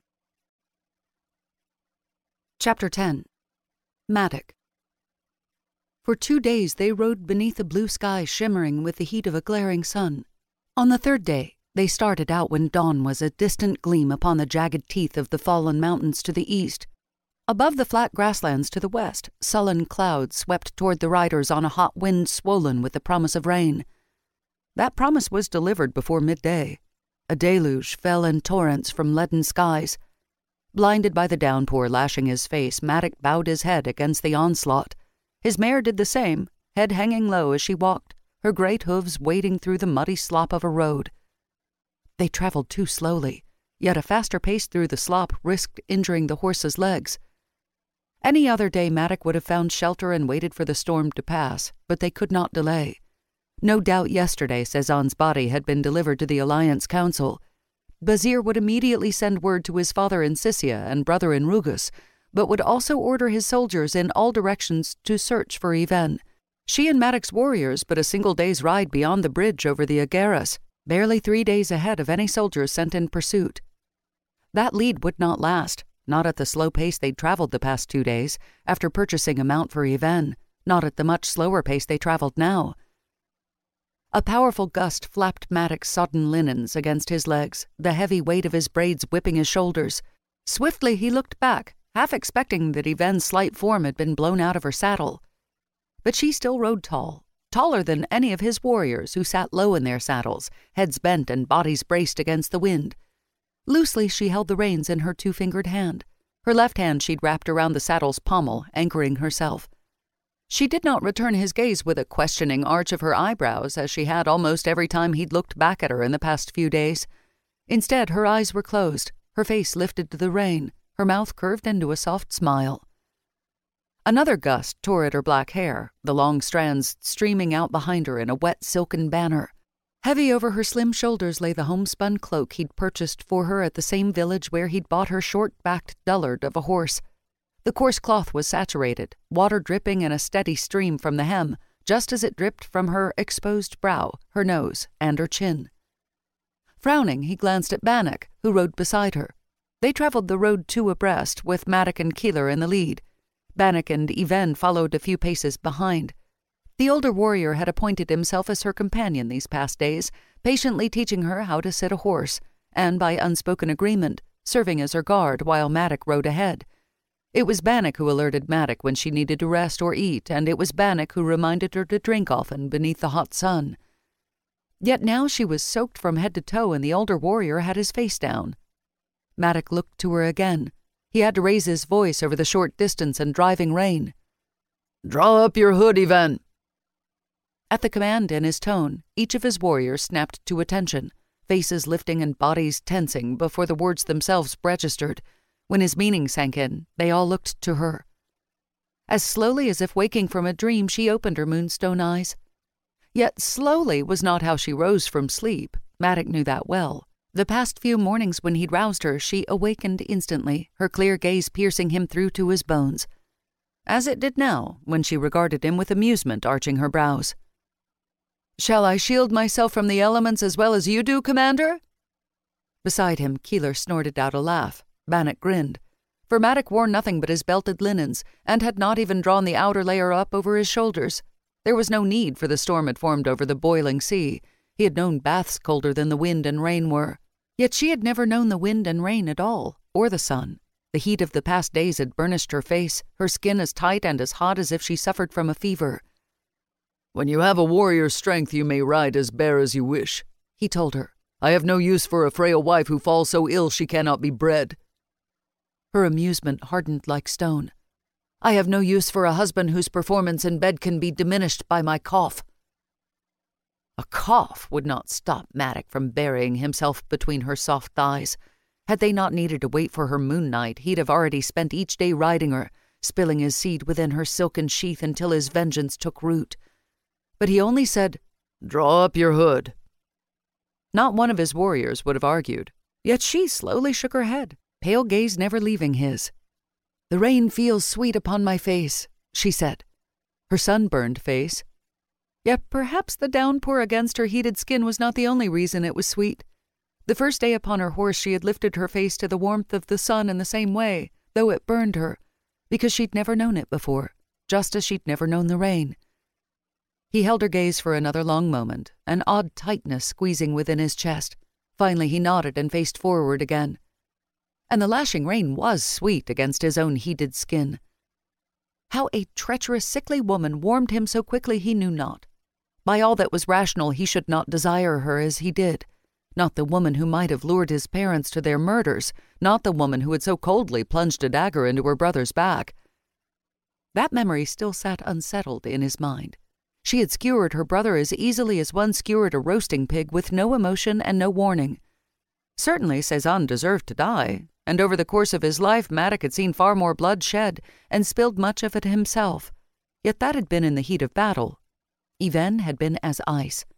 Speaker 1: Chapter 10. Maddox. For 2 days they rode beneath a blue sky shimmering with the heat of a glaring sun. On the third day, they started out when dawn was a distant gleam upon the jagged teeth of the fallen mountains to the east. Above the flat grasslands to the west, sullen clouds swept toward the riders on a hot wind swollen with the promise of rain. That promise was delivered before midday. A deluge fell in torrents from leaden skies. Blinded by the downpour lashing his face, Maddox bowed his head against the onslaught. His mare did the same, head hanging low as she walked, her great hooves wading through the muddy slop of a road. They traveled too slowly, yet a faster pace through the slop risked injuring the horse's legs. Any other day Maddox would have found shelter and waited for the storm to pass, but they could not delay. No doubt yesterday Cezanne's body had been delivered to the Alliance Council. Bazir would immediately send word to his father in Siscia and brother in Rugus, but would also order his soldiers in all directions to search for Yvaine. She and Maddox's warriors but a single day's ride beyond the bridge over the Agaras, barely 3 days ahead of any soldiers sent in pursuit. That lead would not last, not at the slow pace they'd traveled the past 2 days, after purchasing a mount for Yvaine, not at the much slower pace they traveled now. A powerful gust flapped Maddox's sodden linens against his legs, the heavy weight of his braids whipping his shoulders. Swiftly he looked back, half expecting that Yvaine's slight form had been blown out of her saddle. But she still rode tall, taller than any of his warriors who sat low in their saddles, heads bent and bodies braced against the wind. Loosely she held the reins in her two-fingered hand. Her left hand she'd wrapped around the saddle's pommel, anchoring herself. She did not return his gaze with a questioning arch of her eyebrows, as she had almost every time he'd looked back at her in the past few days. Instead, her eyes were closed, her face lifted to the rein, her mouth curved into a soft smile. Another gust tore at her black hair, the long strands streaming out behind her in a wet silken banner. Heavy over her slim shoulders lay the homespun cloak he'd purchased for her at the same village where he'd bought her short-backed dullard of a horse. The coarse cloth was saturated, water dripping in a steady stream from the hem, just as it dripped from her exposed brow, her nose, and her chin. Frowning, he glanced at Bannock, who rode beside her. They traveled the road two abreast, with Maddock and Keeler in the lead. Bannock and Yvain followed a few paces behind. The older warrior had appointed himself as her companion these past days, patiently teaching her how to sit a horse, and by unspoken agreement, serving as her guard while Maddock rode ahead. It was Bannock who alerted Maddock when she needed to rest or eat, and it was Bannock who reminded her to drink often beneath the hot sun. Yet now she was soaked from head to toe, and the older warrior had his face down. Maddock looked to her again. He had to raise his voice over the short distance and driving rain.
Speaker 2: "Draw up your hood, Yvain."
Speaker 1: At the command in his tone, each of his warriors snapped to attention, faces lifting and bodies tensing before the words themselves registered. When his meaning sank in, they all looked to her. As slowly as if waking from a dream, she opened her moonstone eyes. Yet slowly was not how she rose from sleep. Maddock knew that well. The past few mornings when he'd roused her, she awakened instantly, her clear gaze piercing him through to his bones. As it did now, when she regarded him with amusement arching her brows. "Shall I shield myself from the elements as well as you do, Commander?" Beside him, Keeler snorted out a laugh. Bannock grinned. For Maddock wore nothing but his belted linens, and had not even drawn the outer layer up over his shoulders. There was no need, for the storm had formed over the boiling sea. He had known baths colder than the wind and rain were. Yet she had never known the wind and rain at all, or the sun. The heat of the past days had burnished her face, her skin as tight and as hot as if she suffered from a fever.
Speaker 2: "When you have a warrior's strength, you may ride as bare as you wish," he told her. "I have no use for a frail wife who falls so ill she cannot be bred." Her amusement hardened like stone. "I have no use for a husband whose performance in bed can be diminished by my cough." A cough would not stop Maddock from burying himself between her soft thighs. Had they not needed to wait for her moon night, he'd have already spent each day riding her, spilling his seed within her silken sheath until his vengeance took root. But he only said, "Draw up your hood." Not one of his warriors would have argued, yet she slowly shook her head, pale gaze never leaving his. "The rain feels sweet upon my face," she said. Her sunburned face. Yet perhaps the downpour against her heated skin was not the only reason it was sweet. The first day upon her horse she had lifted her face to the warmth of the sun in the same way, though it burned her, because she'd never known it before, just as she'd never known the rain. He held her gaze for another long moment, an odd tightness squeezing within his chest. Finally he nodded and faced forward again. And the lashing rain was sweet against his own heated skin. How a treacherous, sickly woman warmed him so quickly he knew not. By all that was rational, he should not desire her as he did. Not the woman who might have lured his parents to their murders, not the woman who had so coldly plunged a dagger into her brother's back. That memory still sat unsettled in his mind. She had skewered her brother as easily as one skewered a roasting pig, with no emotion and no warning. Certainly Cézanne deserved to die, and over the course of his life Maddock had seen far more blood shed and spilled much of it himself. Yet that had been in the heat of battle. Yvain had been as ice.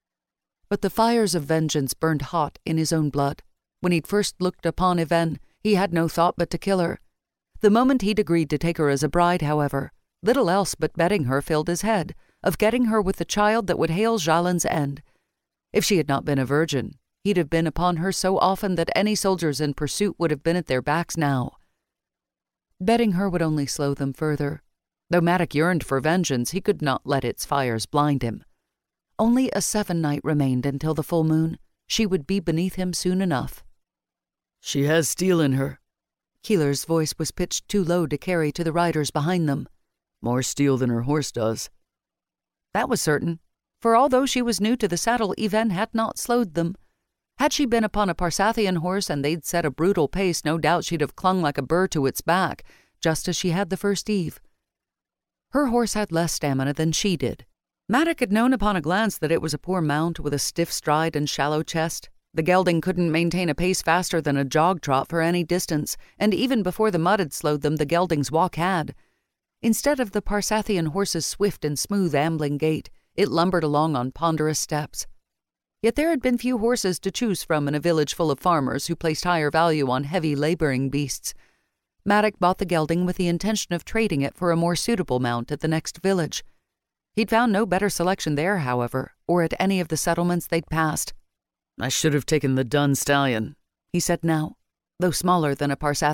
Speaker 2: But the fires of vengeance burned hot in his own blood. When he'd first looked upon Yvain, he had no thought but to kill her. The moment he'd agreed to take her as a bride, however, little else but betting her filled his head, of getting her with the child that would hail Jalen's end. If she had not been a virgin, he'd have been upon her so often that any soldiers in pursuit would have been at their backs now. Betting her would only slow them further. Though Maddock yearned for vengeance, he could not let its fires blind him. Only a 7 night remained until the full moon. She would be beneath him soon enough. "She has steel in her."
Speaker 1: Keeler's voice was pitched too low to carry to the riders behind them.
Speaker 2: "More steel than her horse does."
Speaker 1: That was certain, for although she was new to the saddle, Yvain had not slowed them. Had she been upon a Parsathian horse and they'd set a brutal pace, no doubt she'd have clung like a burr to its back, just as she had the first eve. Her horse had less stamina than she did. Maddock had known upon a glance that it was a poor mount with a stiff stride and shallow chest. The gelding couldn't maintain a pace faster than a jog trot for any distance, and even before the mud had slowed them, the gelding's walk had. Instead of the Parsathian horse's swift and smooth ambling gait, it lumbered along on ponderous steps. Yet there had been few horses to choose from in a village full of farmers who placed higher value on heavy laboring beasts. Maddock bought the gelding with the intention of trading it for a more suitable mount at the next village. He'd found no better selection there, however, or at any of the settlements they'd passed.
Speaker 2: I should have taken the dun stallion,
Speaker 1: he said now. Though smaller than a Parsathian